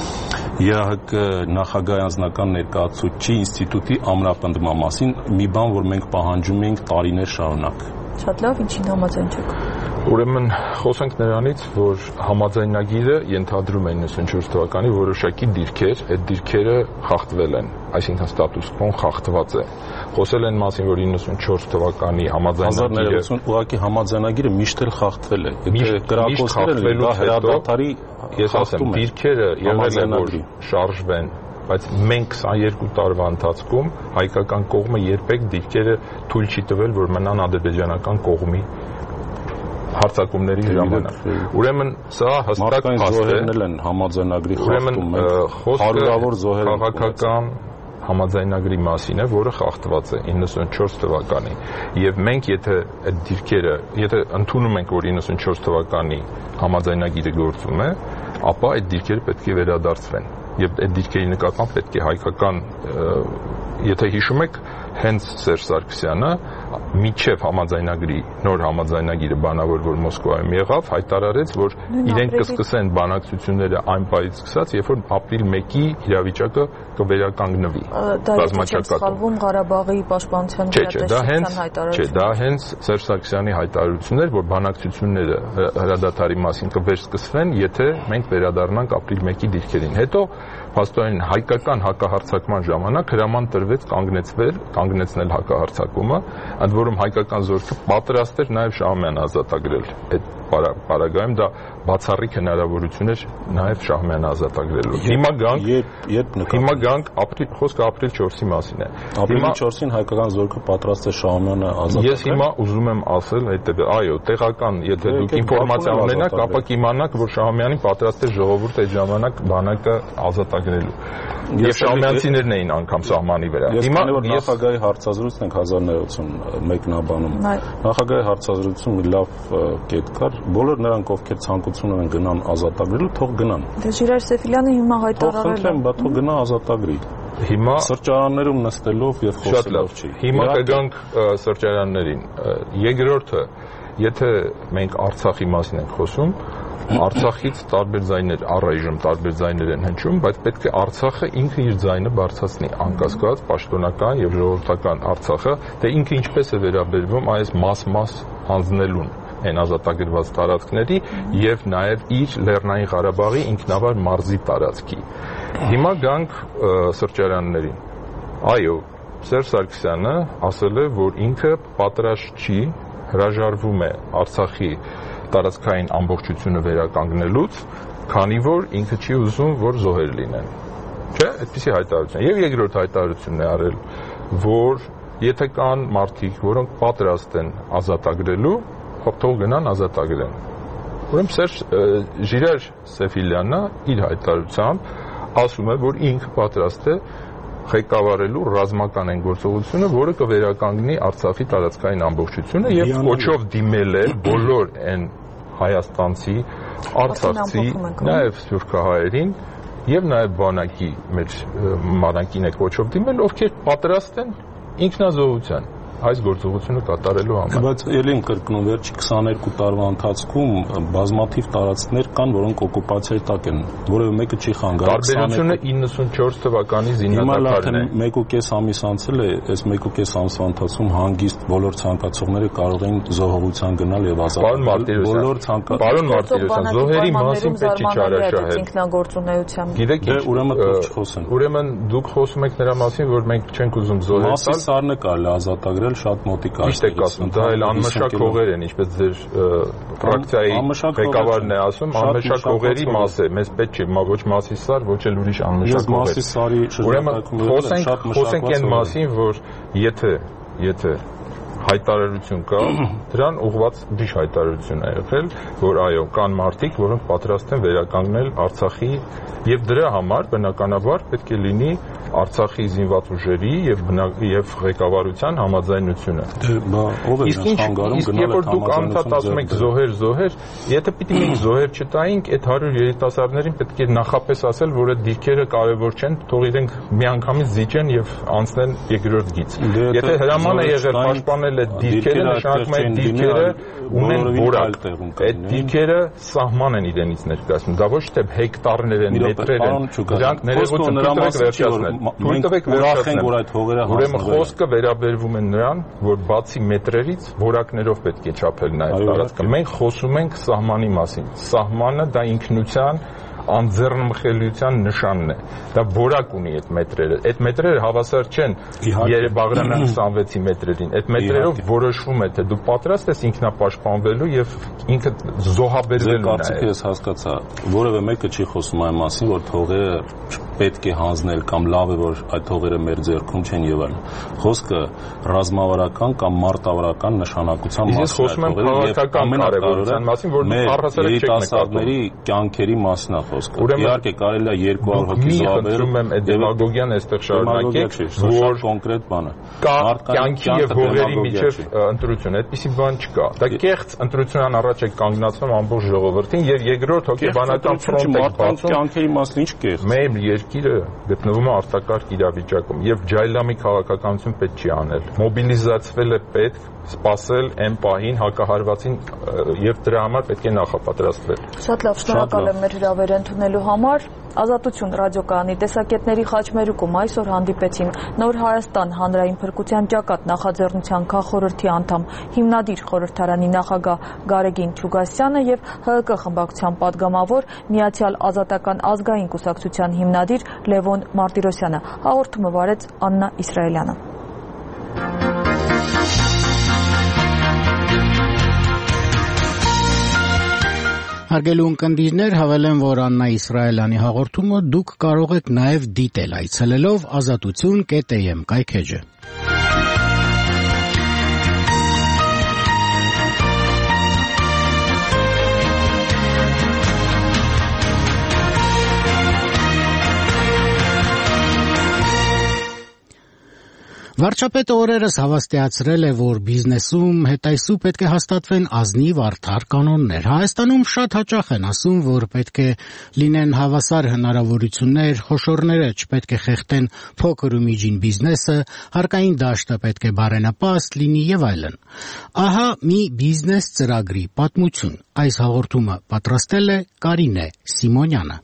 ԵԱՀԿ նախագահի անձնական ներկայացուցիչի ինստիտուտի ամրապնդման մասին, մի բան, որ մենք պահանջում ենք տարիներ շարունակ։ Շատ լավ, ինչին համաձայն չեք։ Ուրեմն խոսենք նրանից, որ համաձայնագիրը ենթադրում է իննսունչորս թվականի որոշակի դիրքեր, այդ դիրքերը խախտվել են, այսինքն ստատուս կվոն խախտված է։ Խոսել են մասին, որ իննսունչորս թվականի համաձայնագիրը ուղղակի համաձայնագիրը միշտ էլ խախտվել է։ Եթե կրակոցներ են, դա հրադադարի ես ասեմ, դիրքերը եղել են, որ շարժվեն, բայց մենք քսաներկու տարվա ընթացքում հայկական կողմը երբեք դիրքերը թույլ չի տվել, որ մնան ադրբեջանական կողմի հարձակումների ժամանակ։ Ուրեմն սա հստակ զոհերն են համաձայնագրի խախտում, հարյուրավոր զոհեր քաղաքական համաձայնագրի մասին է, որը խախտված է իննսունչորս թվականին։ Եվ մենք եթե այդ դիրքերը, եթե ընդունում ենք, որ իննսունչորս թվականի համաձայնագիրը գործում է, ապա այդ դիրքերը պետք է վերադարձվեն։ Եվ այդ դիրքերի նկատմամբ պետք է հայկական, եթե հիշում եք, հենց Սերժ Սարգսյանը միջև համաձայնագրի նոր համաձայնագիրը բանավոր որ Մոսկվայում եղավ, հայտարարեց, որ իրենք կսկսեն բանակցությունները այն պահից սկսած, երբ որ ապրիլ մեկի իրավիճակը կվերականգնվի։ Բազմաճակատում Ղարաբաղի պաշտպանության վերահսկողության հայտարարություն։ Չէ, դա հենց Սերժ Սարգսյանի հայտարարությունն էր, որ բանակցությունները հրադադարի մասին կվերսկսվեն, եթե մենք վերադառնանք ապրիլ մեկի դիրքերին։ Հետո փաստորեն հայկական հակահարձակման ժամանակ հրաման տրվեց կանգնեցվել, կանգնեցնել հակահարձակումը, ընդ որում հայկական զորքը պատրաստ էր նաև Շահումյան ազատագրել։ Այդ պարագայում դա բացառիկ հնարավորություն էր նաև Շահումյան ազատագրելու։ Հիմա գանք, երբ հիմա գանք ապրիլ, խոսքը ապրիլ չորսի մասին է։ Ապրիլի չորսին հայկական զորքը պատրաստ է Շահումյանը ազատագրել։ Ես հիմա ուզում եմ ասել հետևը, այո, տեղական, եթե դուք ինֆորմացիա ունենաք, ապա կիմանաք, որ Շահումյանին պատրաստ է ժողովուրդը այդ ժամանակ բանակը ազատագրելու։ Եվ շահումյանցիներն էին անգամ սահմանի վրա։ Հիմա որ նախագահի հարցազրույցն ենք հազար նոյություն մեկնաբանում։ Նախագահի հարցազրույցում մի լավ կետ կար, բոլոր նրանք, ովքեր ցանկություն ունեն գնան ազատագրելու, թող գնան։ Դե Ժիրայր Սեֆիլյանը հիմա հայտարարել է։ Թող խնդրեմ, բա թող գնա ազատագրի։ Հիմա սրճարաններում նստելով եւ խոսելով չի։ Հիմա կգանք սրճարաններին։ Երկրորդը, եթե մենք Արցախի մասին ենք խոսում, Արցախից տարբեր ձայներ, առայժմ տարբեր ձայներ են հնչում, բայց պետք է Արցախը ինքը իր ձայնը բարձրացնի, անկասկած պաշտոնական եւ ժողովրդական Արցախը, դե ինքը ինչպես է վերաբերվում այս մաս-մաս հանձնելուն այն ազատագրված տարածքների եւ նաեւ իր Լեռնային Ղարաբաղի ինքնավար մարզի տարածքի։ Հիմա գանք սրճարաններին։ Այո, Սերժ Սարգսյանը ասել է, որ ինքը պատրաստ չի, հրաժարվում է Արցախի տարածքային ամբողջությունը վերականգնելուց, քանի որ ինքը չի ուզում, որ զոհեր լինեն։ Չէ, այդպիսի հայտարարություն։ Եվ երկրորդ հայտարարությունն է արել, որ եթե կան մարդիկ, որոնք պատրաստ են ազատագրելու, թող գնան ազատագրեն։ Ուրեմն Սերժ Ժիրայր Սեֆիլյանը իր հայտարարությամբ ասում է, որ ինքը պատրաստ է ղեկավարելու ռազմական այն գործողությունը, որը կվերականգնի Արցախի տարածքային ամբողջությունը եւ կոչով դիմել է բոլոր այն հայաստանցի, արցախցի, նաեւ սփյուռքահայերին եւ նաեւ բանակի մեր մանրանկին է կոչով դիմել, ովքեր պատրաստ են ինքնազոհության այս գործողությունը կատարելու համար։ Բայց ելին կրկնում վերջի քսաներկու տարվա ընթացքում բազմաթիվ տարածքներ կան, որոնք օկուպացիայի տակ են, որևէ մեկը չի խանգարում։ Տարբերությունը իննսունչորս թվականի զինադատարն է։ Մեկ ու կես ամիս անցել է, այս մեկ ու կես ամսվա ընթացքում հանգիստ բոլոր ցանկացողները կարող են զոհողության գնալ եւ ազատվել։ Բոլոր ցանկացողները։ Պարոն Մարտիրոսյան, զոհերի մասին պետք չի չարաշահել։ Ինքնագործունեությամբ։ Գիտեք, ուրեմն դուք չխոսեն։ Ուրեմն դուք խոսում եք նրա մասին, որ մենք չենք ուզում զոհեր տալ։ Մասի սարն է կարելի ազատագրել շատ մոտիկ Ճիշտ եք ասում, դա էլ անմշակ հողեր են, ինչպես ձեր ֆրակցիայի ղեկավարն է ասում, անմշակ հողերի մաս է, մեզ պետք չէ ոչ Մասի սար, ոչ էլ ուրիշ անմշակ հողեր։ Մասի սարի շրջանակում խոսենք, խոսենք այն մասին, որ եթե, եթե հայտարարություն կա, դրան ուղղված ուրիշ հայտարարություն է եղել, որ այո, կան մարդիկ, որոնք պատրաստ են վերականգնել Արցախի եւ դրա համար բնականաբար պետք է լինի Արցախի զինված ուժերի եւ եւ ղեկավարության համաձայնությունը։ Դե բա ով է խանգարում գնալ այդ համաձայնությունը։ Երբ որ դուք անդադ ասում եք զոհեր, զոհեր, եթե պիտի մենք զոհեր չտայինք, այդ հարյուր երիտասարդներին պետք է նախապես ասել, որ այդ դիրքերը կարևոր չեն, թող իրենք միանգամից զիջեն եւ անցնեն երկրորդ գիծ։ Եթե հրաման է եղել պաշտպանել այդ դիրքերը, նշանակում է այդ դիրքերը ունեն որակ։ Այդ դիրքերը սահման են իրենից ներկայացնում։ Դա ոչ թե հեկտարներ են, մետրեր են։ Դրանք ներողություն տվեք վերջացնել։ Մենք ուրախ ենք, որ այդ հողերը հասնվել են։ Ուրեմն խոսքը վերաբերվում է նրան, որ բացի մետրերից որակներով պետք է չափել նաև տարածքը։ Մենք խոսում ենք սահմանի մասին։ Սահմանը դա ինքնության անձեռնմխելիության նշանն է։ Դա որակ ունի այդ մետրերը։ Այդ մետրերը հավասար չեն Բաղրամյան քսանվեցի մետրերին։ Այդ մետրերով որոշվում է, թե դու պատրաստ ես ինքնապաշտպանվելու եւ ինքը զոհաբերվելու։ Կարծիքը ես հասկացա, որևէ մեկը չի խոսում այն մասին, որ թողերը պետք է հանձնել կամ լավ է, որ այդ թողերը մեր ձեռքում չեն եւ այլն։ Խոսքը ռազմավարական կամ մարտավարական նշանակության մասին է։ Ես խոսում եմ քաղաքական կարևորության մասին, որ դու առհասարակ չեք նկատում։ Երիտասարդների կյանքերի մասին է խոսքը։ Իհարկե կարելի է երկու աղոթի զոհաբերել։ Ուրեմն եմ այդ դեմագոգիան այստեղ շարունակեք, որ կոնկրետ բան է։ Կյանքի եւ հողերի միջև ընտրություն, այդպիսի բան չկա։ Դա կեղծ ընտրությունն առաջ է կանգնացնում ամբողջ ժողովրդին եւ երկրորդ հոգեբանական ֆրոնտ է բացում։ Կյանքի իմաստն ինչ կեղծ։ Մեր երկիրը գտնվում է արտակարգ իրավիճակում եւ ջայլամի քաղաքականություն պետք չի անել։ Մոբիլիզացվել է պետք սպասել այն պահին հակահարվածին եւ դրա համար պետք է նախապատրաստվել։ Շատ լավ, շնորհակալ եմ մեր հրավերը ընդունելու համար։ Ազատություն ռադիոկայանի տեսակետների խաչմերուկում այսօր հանդիպեցին Նոր Հայաստան հանրային փրկության ճակատ նախաձեռնության քաղխորհրդի անդամ, հիմնադիր խորհրդարանի նախագահ Գարեգին Չուգասյանը եւ ՀՀԿ խմբակցության падգամավոր Միացյալ Ազատական ազգային կուսակցության հիմնադիր Լևոն Մարտիրոսյանը։ Հաղորդումը վարեց Աննա Իսրայելյանը։ Հարգելի ունկնդիրներ, հավելեմ, որ Աննա Իսրայելյանի հաղորդումը դուք կարող եք նաև դիտել այցելելով ազատություն կետ է էմ կայքեջը։ Վարչապետը օրերս հավաստիացրել է, որ բիզնեսում հետայսու պետք է հաստատվեն ազնիվ արդար կանոններ։ Հայաստանում շատ հաճախ են ասում, որ պետք է լինեն հավասար հնարավորություններ, խոշորները չպետք է խեղդեն փոքր ու միջին բիզնեսը, հարկային դաշտը պետք է բարենպաստ լինի եւ այլն։ Ահա մի բիզնես ծրագրի պատմություն։ Այս հաղորդումը պատրաստել է Կարինե Սիմոնյանը։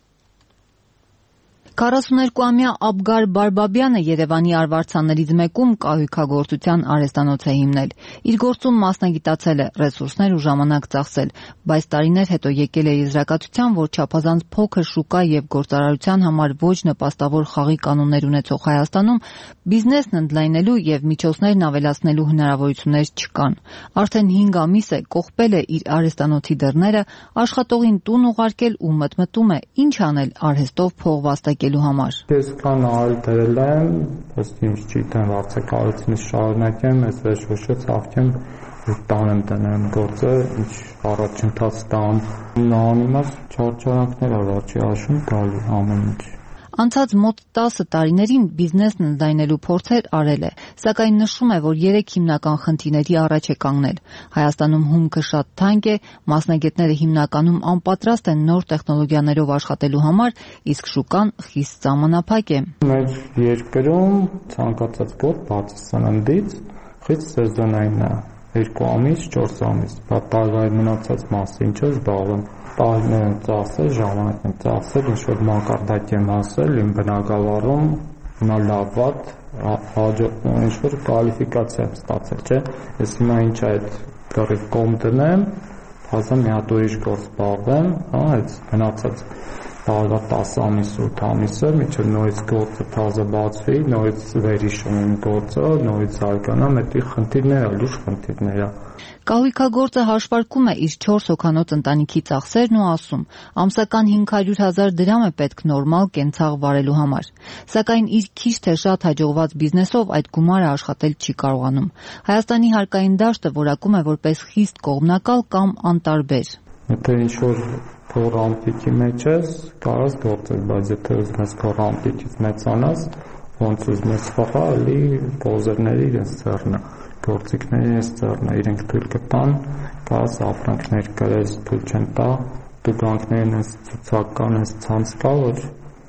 քառասուներկուամյա Աբգար Բարբաբյանը Երևանի արվարձաններից մեկում կահույքագործության արհեստանոց է հիմնել։ Իր գործում մասնագիտացել է, ռեսուրսներ ու ժամանակ ծախսել, բայց տարիներ հետո եկել է եզրակացության, որ չափազանց փոքր շուկա եւ գործարարության համար ոչ նպաստավոր խաղի կանոններ ունեցող Հայաստանում բիզնեսն ընդլայնելու եւ միջոցներն ավելացնելու հնարավորություններ չկան։ Արդեն հինգ ամիս է կողպել է իր արհեստանոցի դռները, աշխատողին տուն ուղարկել ու մտմտում է ինչ անել արհեստով փող վաստակելու համար։ Ես կան այլ դրել եմ, ըստ ինչ չգիտեմ, վարձակալությունից շարունակեմ, ես վերջը ցավքեմ ու տանեմ տնեմ գործը, ինչ առաջընթաց տամ, անիմաց չարչարանքներ առաջի աշուն գալու ամեն ինչ։ Անցած մոտ տասը տարիներին բիզնեսն ընդլայնելու փորձեր արել է, սակայն նշում է, որ երեք հիմնական խնդիրների առաջ է կանգնել։ Հայաստանում հումքը շատ թանկ է, մասնագետները հիմնականում անպատրաստ են նոր տեխնոլոգիաներով աշխատելու համար, իսկ շուկան խիստ սահմանափակ է։ Մեր երկրում ցանկացած գործ բացի սննդից խիստ սեզոնային է, երկու ամիս, չորս ամիս, տարվա մնացած մասը ինչ է զբաղվում։ Տարիներ եմ ծախսել, ժամանակ եմ ծախսել, ինչ-որ մակարդակ եմ հասել, իմ բնակավարում հիմա լավ վատ, ինչ-որ կվալիֆիկացիա եմ ստացել, չէ։ Ես հիմա ինչ է այդ լրիվ կողմ դնեմ, հազա մի հատ ուրիշ գործ զբաղվեմ, հա, այդ մնացած տարվա տասը ամիս, ութ ամիսը, մինչև նորից գործը թազը բացվի, նորից վերհիշում եմ գործը, նորից զարգանամ, այդի խնդիրներ է, լուրջ խնդիրներ է։ Կահույքագործը հաշվարկում է իր չորս հոգանոց ընտանիքի ծախսերն ու ասում, ամսական հինգ հարյուր հազար դրամ է պետք նորմալ կենցաղ վարելու համար։ Սակայն իր քիչ թե շատ հաջողված բիզնեսով այդ գումարը աշխատել չի կարողանում։ Հայաստանի հարկային դաշտը որակում է որպես խիստ կողմնակալ կամ անտարբեր։ Եթե ինչ-որ փոր ամպիկի մեջ ես, կարաս գործել, բայց եթե ուզում ես փոր ամպիկից մեծանաս, ոնց ուզում ես խաղա, էլի բոզերների իրենց ձեռնը, գործիքների ես ձեռնը, իրենք թույլ կտան, կարաս ապրանքներ կրես, թույլ չեն տա, տուգանքներն ես ցուցական ես ցանց կա, որ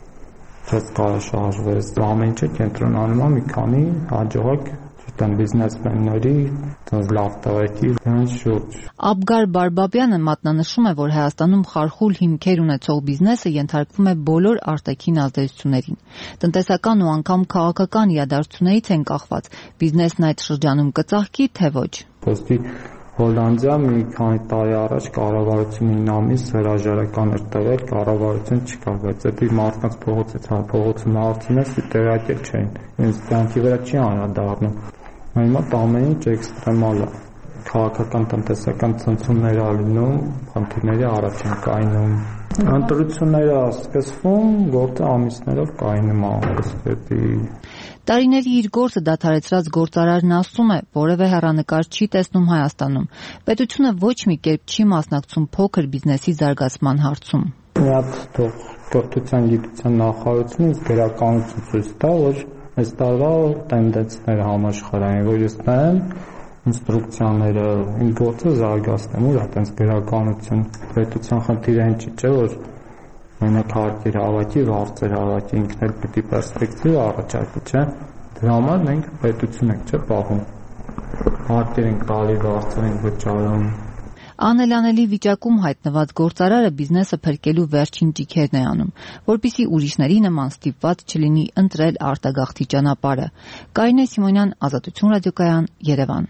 չես կարող շարժվես, ամեն ինչը կենտրոնանում է մի քանի հաջողակ տան բիզնեսմենների, տենց լավ տղեկի դրանց շուրջ։ Աբգար Բարբաբյանը մատնանշում է, որ Հայաստանում խարխուլ հիմքեր ունեցող բիզնեսը ենթարկվում է բոլոր արտաքին ազդեցություններին։ Տնտեսական ու անգամ քաղաքական իրադարձություններից են կախված, բիզնեսն այդ շրջանում կծաղկի, թե ոչ։ Ոստի Հոլանդիա մի քանի տարի առաջ կառավարությունը ինը ամիս հրաժարական էր տվել, կառավարություն չկա, բայց դեպի մարդկանց փողոցից փողոցում հարցնես, տեղակել չէին։ Ինձ կյանքի վրա չի անդրադառնում։ Հիմա ամեն ինչ էքստրեմալ է։ Քաղաքական տնտեսական ցնցումներ ալինում, խնդիրների առաջ են կայնում։ Ընտրությունները սկսվում, գործը ամիսներով կայնում է։ Տարիների իր գործը դադարեցրած գործարարն ասում է, որևէ հեռանկար չի տեսնում Հայաստանում։ Պետությունը ոչ մի կերպ չի մասնակցում փոքր բիզնեսի զարգացման հարցում։ Մի հատ թող կրթության գիտության նախարարությունը ինձ գրականություն ցույց տա, որ այս տարվա տենդենսները համաշխարհային, որ ես նայեմ ինստրուկցիաները, իմ գործը զարգացնեմ, որ այտենց գրականություն պետության խնդիրը ինչ չէ, որ մենակ հարկեր հավաքի, վարձեր հավաքի, ինքն էլ պիտի պերսպեկտիվ առաջարկի, չէ։ Դրա համար մենք պետություն ենք, չէ, պահում։ Հարկեր ենք տալի, վարձեր ենք վճարում։ Անելանելի վիճակում հայտնված գործարարը բիզնեսը փրկելու վերջին ճիգերն է անում, որպեսզի ուրիշների նման ստիպված չլինի ընտրել արտագաղթի ճանապարհը։ Կարինե Սիմոնյան, Ազատություն ռադիոկայան, Երևան։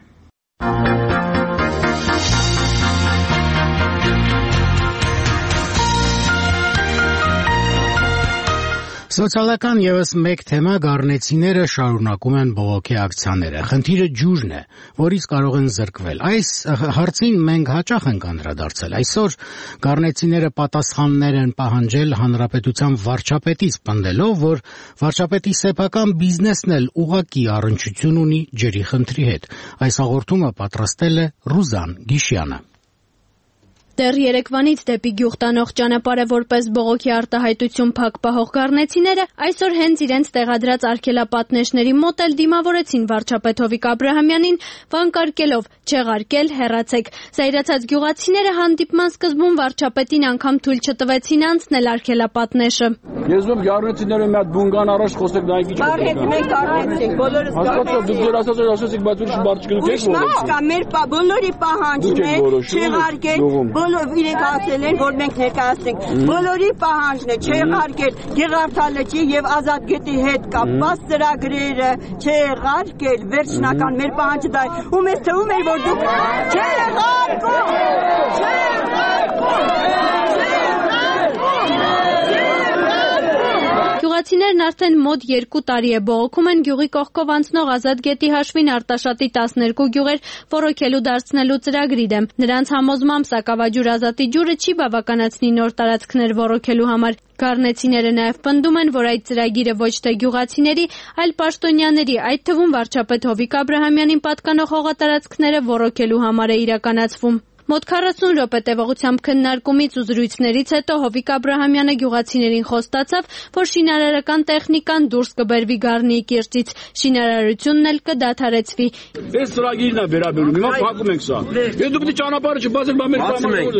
Սոցիալական ևս մեկ թեմա գառնեցիները շարունակում են բողոքի ակցիաները։ Խնդիրը ջուրն է, որից կարող են զրկվել։ Այս հարցին մենք հաճախ ենք անդրադարձել։ Այսօր գառնեցիները պատասխաններ են պահանջել հանրապետության վարչապետից, պնդելով, որ վարչապետի սեփական բիզնեսն էլ ուղղակի առնչություն ունի ջրի խնդրի հետ։ Այս հաղորդումը պատրաստել է Ռուզան Գիշյանը։ Դեռ երեկվանից դեպի գյուղ տանող ճանապարհը որպես բողոքի արտահայտություն փակ պահող գառնեցիները այսօր հենց իրենց տեղադրած արգելապատնեշների մոտ էլ դիմավորեցին վարչապետ Հովիկ Աբրահամյանին, վանկարկելով չեղարկել, հեռացեք։ Զայրացած գյուղացիները հանդիպման սկզբում վարչապետին անգամ թույլ չտվեցին անցնել արգելապատնեշը։ Ես ում գառնեցիները մի հատ բուն կան առաջ խոսեք դա ինչ Բարեք մենք գառնեցինք, բոլորս գառնեցինք։ Դուք դեռ ասացեք, ասացեք, բայց ուրիշ բարձ գլուխ եք մեր բոլորի պահանջն է չեղարկել, բոլոր իրենք ասել են, որ մենք ներկայացնենք։ Բոլորի պահանջն է չեղարկել Գեղարդալճի եւ Ազատգետի հետ կապված ծրագրերը, չեղարկել վերջնական մեր պահանջը դա է։ Ու մեզ թվում է, որ դուք չեղարկում, չեղարկում, Գյուղացիներն արդեն մոտ երկու տարի է բողոքում են գյուղի կողքով անցնող Ազատգետի հաշվին Արտաշատի տասներկու գյուղեր ոռոգելու դարձնելու ծրագրի դեմ։ Նրանց համոզմամբ Սակավաջուր Ազատի ջուրը չի բավականացնի նոր տարածքներ ոռոգելու համար։ Գառնեցիները նաև պնդում են, որ այդ ծրագիրը ոչ թե գյուղացիների, այլ պաշտոնյաների, այդ թվում վարչապետ Հովիկ Աբրահամյանին պատկանող հողատարածքները ոռոգելու համար է իրականացվում։ Մոտ քառասուն րոպե տևողությամբ քննարկումից ու զրույցներից հետո Հովիկ Աբրահամյանը գյուղացիներին խոստացավ, որ շինարարական տեխնիկան դուրս կբերվի Գառնիի կիրճից, շինարարությունն էլ կդադարեցվի։ Այս ծրագիրն է վերաբերում, հիմա փակում ենք սա։ Եթե դուք դի ճանապարհը չբացեք, բա մեր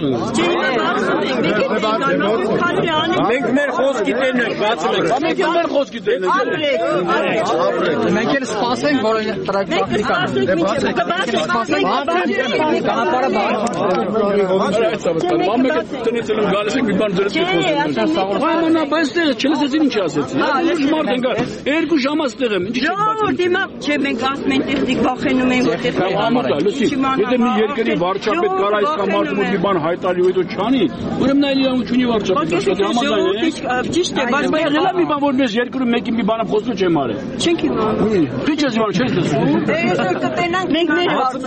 պայմանավորը։ Մենք մեր խոսքի տերն ենք, բացում ենք։ Բա մենք մեր խոսքի տերն ենք։ Մենք էլ սպասենք, որ տրագիկան։ Ճանապարհը Մամեկը տնից եմ գալիս եք մի բան ձերից կխոսում։ Ոմանա բայց չլսեցին ինչ ասեցի։ Լուրջ մարդ են գա երկու ժամ աստեղ եմ։ Ժողովուրդ հիմա չէ մենք ասում ենք տեղի վախենում են որտեղ համոզա լսի։ Եթե մի երկրի վարչապետ կարա այսքան մարդու մոտ մի բան հայտարարի ու հետո չանի, ուրեմն այլ իրավունք չունի վարչապետը։ Շատ համաձայն եմ։ Ճիշտ է, բայց բայց եղել է մի բան որ մեզ երկրում մեկի մի բանը խոսում չեմ արել։ Չենք իմանում։ Քիչ ես իմանում չես լսում։ Դե ես կտենանք մենք մեր հարցն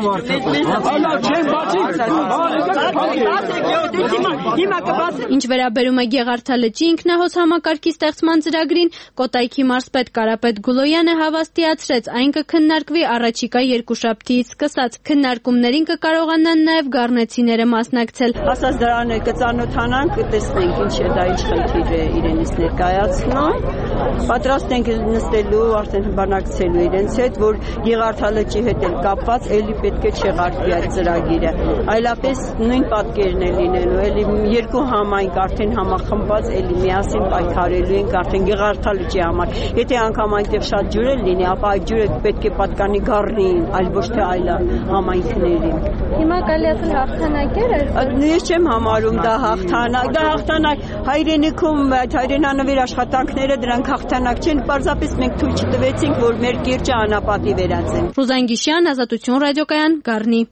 այդա։ Ինչ վերաբերում է Գեղարդալճի ինքնահոս համակարգի ստեղծման ծրագրին, Կոտայքի մարզպետ Կարապետ Գուլոյանը հավաստիացրեց, այն կքննարկվի առաջիկա երկուշաբթիից սկսած։ Քննարկումներին կկարողանան նաև գառնեցիները մասնակցել։ Ասած դրան կծանոթանանք, կտեսնենք ինչ է դա, ինչ խնդիր է իրենից ներկայացնում։ Պատրաստ ենք նստելու, արդեն բանակցելու իրենց հետ, որ Գեղարդալճի հետ էլ կապված էլի պետք է չեղարկվի այդ ծրագիրը։ Այլապես նույն պատկերն է լինելու, էլի երկու համայնք արդեն համախմբված, էլի միասին պայքարելու ենք արդեն Գեղարդալճի համար։ Եթե անգամ այնտեղ շատ ջուր է լինի, ապա այդ ջուրը պետք է պատկանի Գառնիին, այլ ոչ թե այլ համայնքներին։ Հիմա կարելի ասել հաղթանակ է։ Ես չեմ համարում դա հաղթանակ, դա հաղթանակ հայրենիքում այդ հայրենանվեր աշխատանքները դրանք հաղթանակ չեն, պարզապես մենք թույլ չտվեցինք, որ մեր կիրճը անապատի վերածեն։ Ռուզան Գիշյան, Ազատություն ռադիոկայան, Գառնի։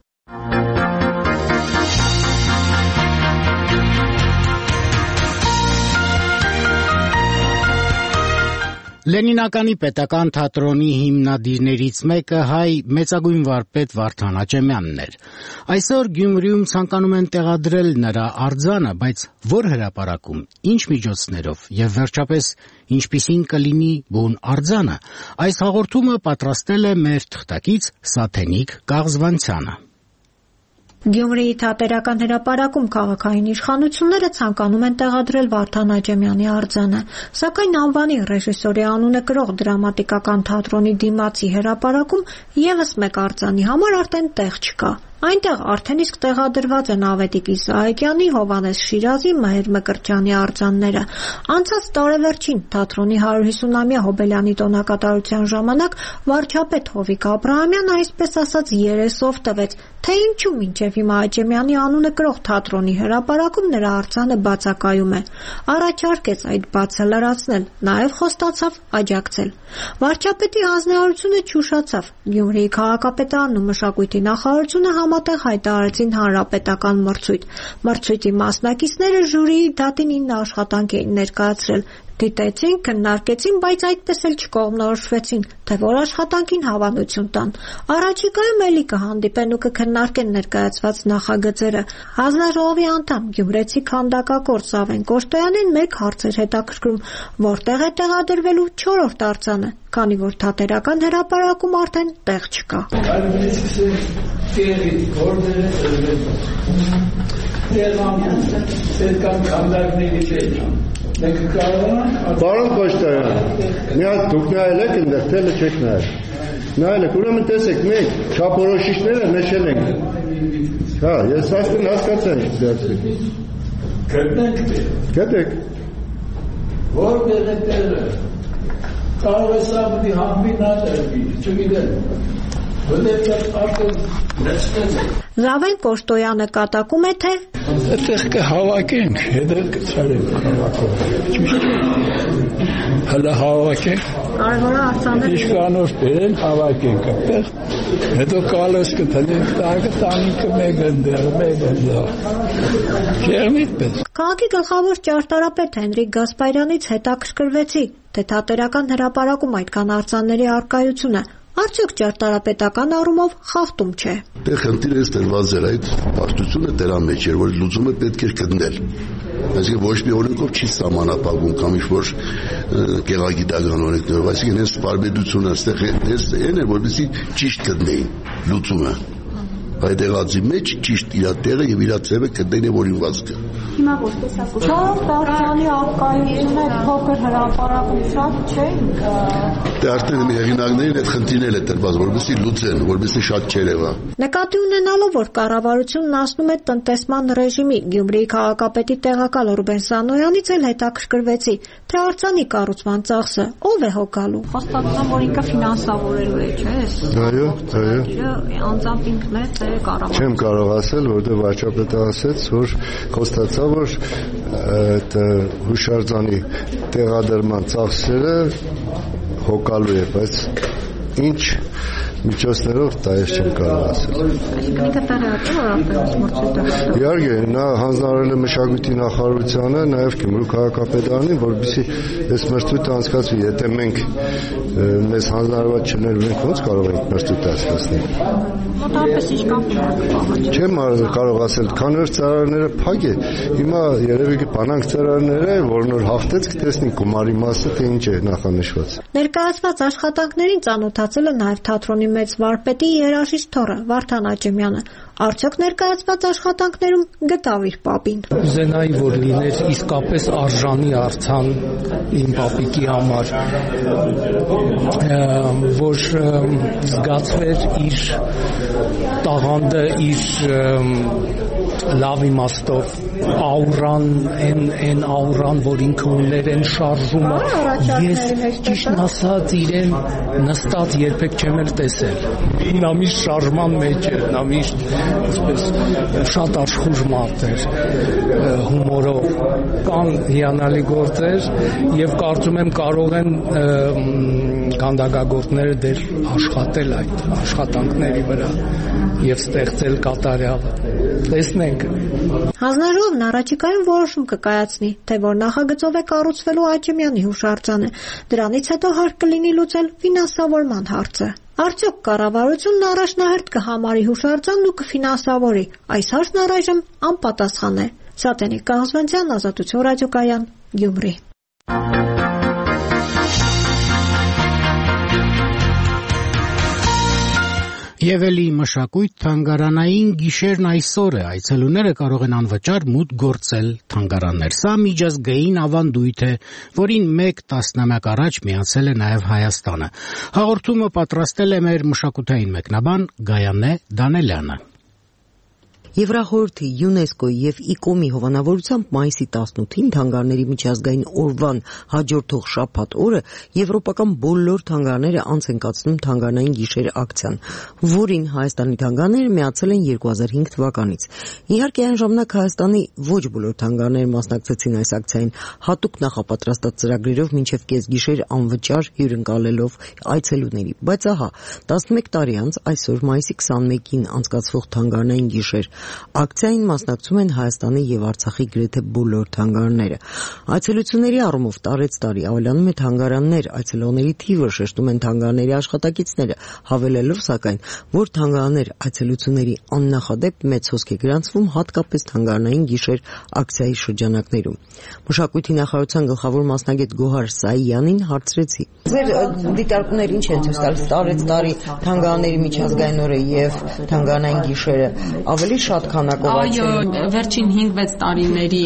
Լենինականի պետական թատրոնի հիմնադիրներից մեկը հայ մեծագույն վարպետ Վարդան Աճեմյանն էր։ Այսօր Գյումրիում ցանկանում են տեղադրել նրա արձանը, բայց որ հրապարակում, ինչ միջոցներով եւ վերջապես ինչպիսին կլինի բուն արձանը, այս հաղորդումը պատրաստել է մեր թղթակից Սաթենիկ Կաղզվանցյանը։ Գյումրիի թատերական հրապարակում քաղաքային իշխանությունները ցանկանում են տեղադրել Վարդան Աճեմյանի արձանը, սակայն անվանի ռեժիսորի անունը կրող դրամատիկական թատրոնի դիմացի հրապարակում ևս մեկ արձանի համար արդեն տեղ չկա։ Այնտեղ արդեն իսկ տեղադրված են Ավետիք Իսահակյանի, Հովհաննես Շիրազի, Մհեր Մկրտչյանի արձանները։ Անցած տարեվերջին թատրոնի հարյուր հիսունամյա Հոբելյանի տոնակատարության ժամանակ վարչապետ Հովիկ Աբրահամյանը այսպես ասած երեսով տվեց, թե ինչու մինչև հիմա Աճեմյանի անունը կրող թատրոնի հրապարակում նրա արձանը բացակայում է։ Առաջարկեց այդ բացը լրացնել, նաև խոստացավ աջակցել։ Վարչապետի հանձնարարությունը չուշացավ։ Գյումրիի քաղաքապետարանն ու մշակույթի նախարարությունը համատեղ հայտարարեցին հանրապետական մրցույթ։ Մրցույթի մասնակիցները ժյուրիի դատին ինը աշխատանք էին ներկայացրել։ Դիտեցին, քննարկեցին, բայց այդպես էլ չկողմնորոշվեցին, թե որ աշխատանքին հավանություն տան։ Առաջիկայում էլի կհանդիպեն ու կքննարկեն ներկայացված նախագծերը։ Հանձնաժողովի անդամ գյումրեցի քանդակագործ Զավեն Կոշտոյանին մեկ հարց էր հետաքրքրում, որտեղ է տեղադրվելու չորրորդ արձանը, քանի որ թատերական հրապարակում արդեն տեղ չկա։ Պարոն Կոշտոյան, մի հատ դուք նայել եք այնտեղ, թե չեք նայել։ Նայել եք, ուրեմն տեսեք, մենք չափորոշիչները նշել ենք։ Հա, ես աստեն հասկացա ինչ դարձեք։ Գտնենք։ Գտեք։ Որտեղ է տեղը։ Կարող է սա պիտի համբի նա տրվի, չգիտեմ։ Զավեն Կոշտոյանը կատակում է, թե այդտեղ կհավաքենք, հետո կցարենք հələ հավաքենք, կարևորը արձանել իշխանով բերեն հավաքենք այդտեղ, հետո կալես կտնենք տակը տանիքը մեկ ընդեղ, մեկ ընդեղ, չեղմիտ պես։ Քաղաքի գլխավոր ճարտարապետ Հենրիկ Գասպարյանից հետաքրքրվեցի, թե թատերական հրապարակում այդքան արձանների առկայությունը արդյոք ճարտարապետական առումով խախտում չէ։ Դե խնդիրը ստեղծված էր այդ պարտությունը դրա մեջ էր, որ լուծումը պետք էր գտնել։ Այսինքն ոչ մի օրենքով չի սահմանափակվում կամ ինչ-որ գեղագիտական օրենքներով, այսինքն այս բարբերությունը այստեղ այն է, որպեսզի ճիշտ գտնեին լուծումը։ Այդ եղածի մեջ ճիշտ իր տեղը եւ իր ձևը գտնեն եւ օրինվածքը։ Հիմա որպես ասած, չորրորդ արձանի առկայությունը փոքր հրապարակում շատ չէ։ Դե արդեն մի հեղինակներին այդ խնդիրներ է տրված, որպեսզի լուծեն, որպեսզի շատ չերևա։ Նկատի ունենալով, որ կառավարությունն ասնում է տնտեսման ռեժիմի, Գյումրիի քաղաքապետի տեղակալ Ռուբեն Սանոյանից էլ հետաքրքրվեցի, թե արձանի կառուցման ծախսը ով է հոգալու։ Խոստացում, որ ինքը ֆինանսավորելու է, չէ՞։ Այո, այո։ Անձամբ ինքն է, թե կառավարությունը։ Չեմ կարող ասել, որտեղ վարչապետը ասեց, որ խոստացավ, որ այդ հուշարձանի տեղադրման ծախսերը հոգալու է, բայց ինչ միջոցներով դա ես չեմ կարող ասել։ Այսինքն ինքը տեղյակ է, որ ապրես մրցույթը։ Իհարկե, նա հանձնարարել է մշակույթի նախարարությանը, նաև Գյումրու քաղաքապետարանին, որպեսզի այս մրցույթը անցկացվի։ Եթե մենք մեզ հանձնարարված չներվենք, ո՞նց կարող ենք մրցույթ անցկացնել։ Մոտավորապես ինչ կապ ունի։ Չեմ կարող ասել, քանի որ ծառայները փակ է, հիմա երևի կբանանք ծառայները, որ նոր հաղթեց, կտեսնենք գումարի մասը, թե ինչ է նախանշված։ Ներկայացված աշխատանքներին ծանոթացել է նաև թատրոնի մեծ վարպետի երաժիշտ թոռը Վարդան Աճեմյանը։ Արդյոք ներկայացված աշխատանքներում գտավ իր պապին։ Ուզենայի, որ լիներ իսկապես արժանի արձան իմ պապիկի համար, որ զգացվեր իր տաղանդը, իր լավ իմաստով, աուրան, այն աուրան, որ ինքը ուներ, այն շարժումը, ես ճիշտն ասած իրեն նստած երբեք չեմ էլ տեսել։ Նա միշտ շարժման մեջ էր, նա միշտ այսպես շատ աշխուժ մարդ էր, հումորով, կան հիանալի գործեր եւ կարծում եմ կարող են քանդակագործները դեր աշխատել այդ աշխատանքների վրա եւ ստեղծել կատարյալ։ Տեսնենք։ Հանձնաժողովն առաջիկայում որոշում կկայացնի, թե որ նախագծով է կառուցվելու Աճեմյանի հուշարձանը։ Դրանից հետո հարկ կլինի լուծել ֆինանսավորման հարցը։ Արդյոք կառավարությունն առաջնահերթ կհամարի հուշարձանն ու կֆինանսավորի։ Այս հարցն առայժմ անպատասխան է։ Սատենիկ Կաղզվանցյան, Ազատություն ռադիոկայան, Գյումրի։ Եվ էլի մշակույթ թանգարանային գիշերն այսօր է, այցելուները կարող են անվճար մուտք գործել թանգարաններ։ Սա միջազգային ավանդույթ է, որին մեկ տասնամյակ առաջ միացել է նաև Հայաստանը։ Հաղորդումը պատրաստել է մեր մշակութային մեկնաբան Գայանե Դանելյանը։ Եվրախորհրդի, ՅՈՒՆԵՍԿՕ-ի եւ ԻԿՕՄ-ի հովանավորությամբ մայիսի տասնութին թանգարանների միջազգային օրվան հաջորդող շաբաթ օրը եվրոպական բոլոր թանգարանները անց են կացնում թանգարանային գիշեր ակցիան, որին Հայաստանի թանգարանները միացել են երկու հազար հինգ թվականից։ Իհարկե այն ժամանակ Հայաստանի ոչ բոլոր թանգարանները մասնակցեցին այս ակցիային, հատուկ նախապատրաստած ծրագրերով մինչև կեսգիշեր անվճար հյուրընկալելով այցելուների։ Բայց ահա, տասնմեկ տարի անց այսօր մայիսի քսանմեկին անցկացվող թանգարանային գիշեր ակցիային մասնակցում են Հայաստանի եւ Արցախի գրեթե բոլոր թանգարանները։ Այցելությունների առումով տարեց տարի ավելանում է թանգարաններ, այցելողների թիվը շեշտում են թանգարանների աշխատակիցները, հավելելով սակայն, որ թանգարաններ այցելությունների աննախադեպ մեծ հոսք է գրանցվում հատկապես թանգարանային գիշեր ակցիայի շրջանակներում։ Մշակույթի նախարարության գլխավոր մասնագետ Գոհար Սայանին հարցրեցի. Ձեր դիտարկումները ինչ են ցույց տալիս տարեց տարի թանգարանների միջազգային օրը եւ թանգարանային գիշերը ավելի շատ քանակով այցելում։ Այո, վերջին հինգ-վեց տարիների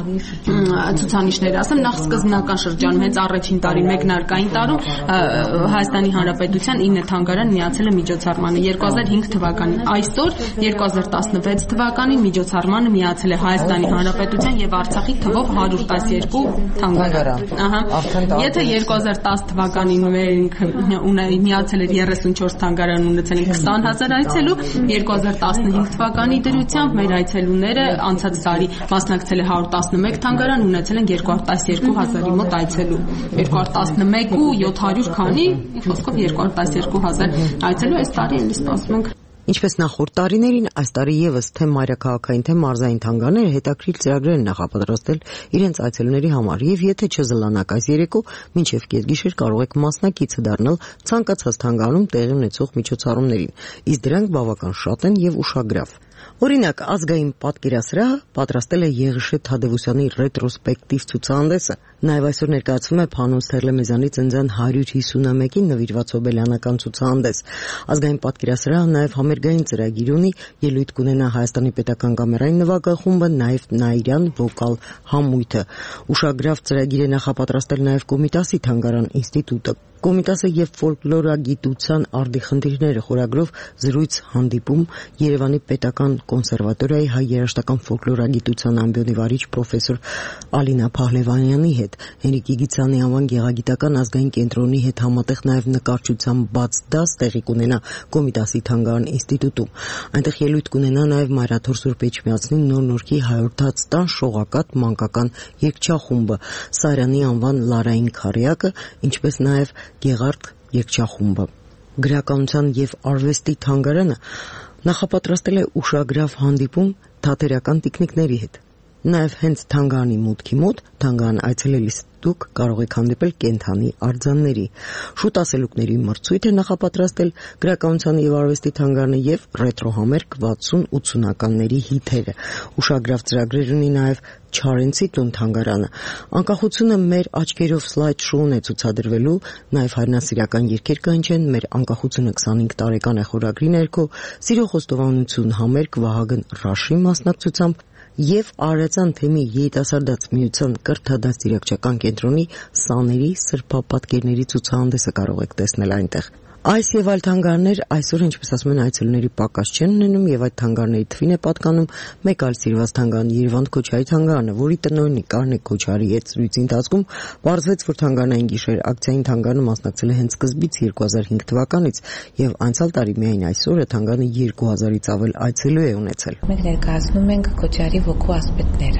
ցուցանիշները, ասեմ, նախ սկզբնական շրջանում, հենց առաջին տարին մեկնարկային տարում Հայաստանի Հանրապետության ինը թանգարան միացել է միջոցառմանը երկու հազար հինգ թվականին։ Այսօր երկու հազար տասնվեց թվականին միջոցառմանը միացել է Հայաստանի Հանրապետության եւ Արցախի թվով հարյուր տասներկու թանգարան։ Ահա։ Եթե երկու հազար տասը թվականին մենք միացել էր երեսունչորս թանգարան, ունեցել են քսան հազար այցելու, երկու հազար տասնհինգ թվականի դրությամբ մեր այցելուները անցած տարի մասնակցել է հարյուր տասնմեկ թանգարան, ունեցել են երկու հարյուր տասներկու հազարի մոտ այցելու։ երկու հարյուր տասնմեկ ու յոթ հարյուր քանի, խոսքով երկու հարյուր տասներկու հազար այցելու այս տարի էլի սպասում ենք։ Ինչպես նախորդ տարիներին, այս տարի եւս թե մայրաքաղաքային, թե մարզային թանգարանները հետաքրքիր ծրագրեր են նախապատրաստել իրենց այցելուների համար, եւ եթե չզլանաք այս երեկո, մինչեւ կեսգիշեր կարող եք մասնակիցը դառնալ ցանկացած թանգարանում տեղի ունեցող միջոցառումներին, իսկ դրանք բավական շատ են եւ ուշագրավ։ Օրինակ, ազգային պատկերասրահը պատրաստել է Եղիշե Թադևոսյանի ռետրոսպեկտիվ ցուցահանդեսը, նաև այսօր ներկայացվում է Փանոն Սերլեմեզյանի ծննդյան հարյուր հիսունամեկին նվիրված հոբելյանական ցուցահանդես։ Ազգային պատկերասրահը նաև համերգային ծրագիր ունի, ելույթ կունենա Հայաստանի պետական կամերային նվագախումբը, նաև Նաիրյան վոկալ համույթը։ Ուշագրավ ծրագիր է նախապատրաստել նաև Կոմիտասի թանգարան ինստիտուտը։ Կոմիտասը եւ ֆոլկլորագիտության արդի խնդիրները խորագրով զրույց հանդիպում Երևանի պետական կոնսերվատորիայի հայ երաժշտական ֆոլկլորագիտության ամբիոնի վարիչ պրոֆեսոր Ալինա Փահլևանյանի հետ, Հենրիկ Իգիթյանի անվան գեղագիտական ազգային կենտրոնի հետ համատեղ նաեւ նկարչության բաց դաս տեղի կունենա Կոմիտասի թանգարան ինստիտուտում։ Այնտեղ ելույթ կունենա նաեւ Մայրաթոր Սուրբ Էջմիածնի Նոր Նորքի հայորդաց տան շողակատ մանկական երգչախումբը, Սարյանի անվան Լարային քարյակը, ինչպես նաեւ Գեղարդ երգչախումբը։ Գրականության եւ արվեստի թանգարանը նախապատրաստել է ուշագրավ հանդիպում թատերական տիկնիկների հետ։ Նաև հենց թանգարանի մուտքի մոտ թանգարան այցելելիս դուք կարող եք հանդիպել կենդանի արձանների։ Շուտ ասելուկների մրցույթ է նախապատրաստել գրականության եւ արվեստի թանգարանը եւ ռետրո համերգ վաթսուն-ութսունականների հիթերը։ Ուշագրավ ծրագրեր ունի նաև Չարենցի տուն թանգարանը։ Անկախությունը մեր աչքերով սլայդ շոուն է ցուցադրվելու, նաև հայրենասիրական երգեր կանչեն մեր անկախությունը քսանհինգ տարեկան է խորագրի ներքո, սիրո խոստովանություն համերգ Վահագն Ռաշի մասնակցությամբ եւ Արարատյան թեմի երիտասարդաց միության կրթադաստիարակչական կենտրոնի սաների սրբապատկերների ցուցահանդեսը կարող եք տեսնել այնտեղ։ Այս եւ այլ թանգարաններ այսօր, ինչպես ասում են, այցելուների պակաս չեն ունենում եւ այդ թանգարանների թվին է պատկանում մեկ այլ սիրված թանգարան Երևան Քոչարի թանգարանը, որի տնօրենի Կարնե Քոչարի հետ զրույցի ընթացքում պարզվեց, որ թանգարանային գիշեր ակցիային թանգարանը մասնակցել է հենց սկզբից երկու հազար հինգ թվականից եւ անցյալ տարի միայն այսօրը թանգարանը երկու հազարից ավել այցելու է ունեցել։ Մենք ներկայացնում ենք Քոչարի ոգու ասպետները։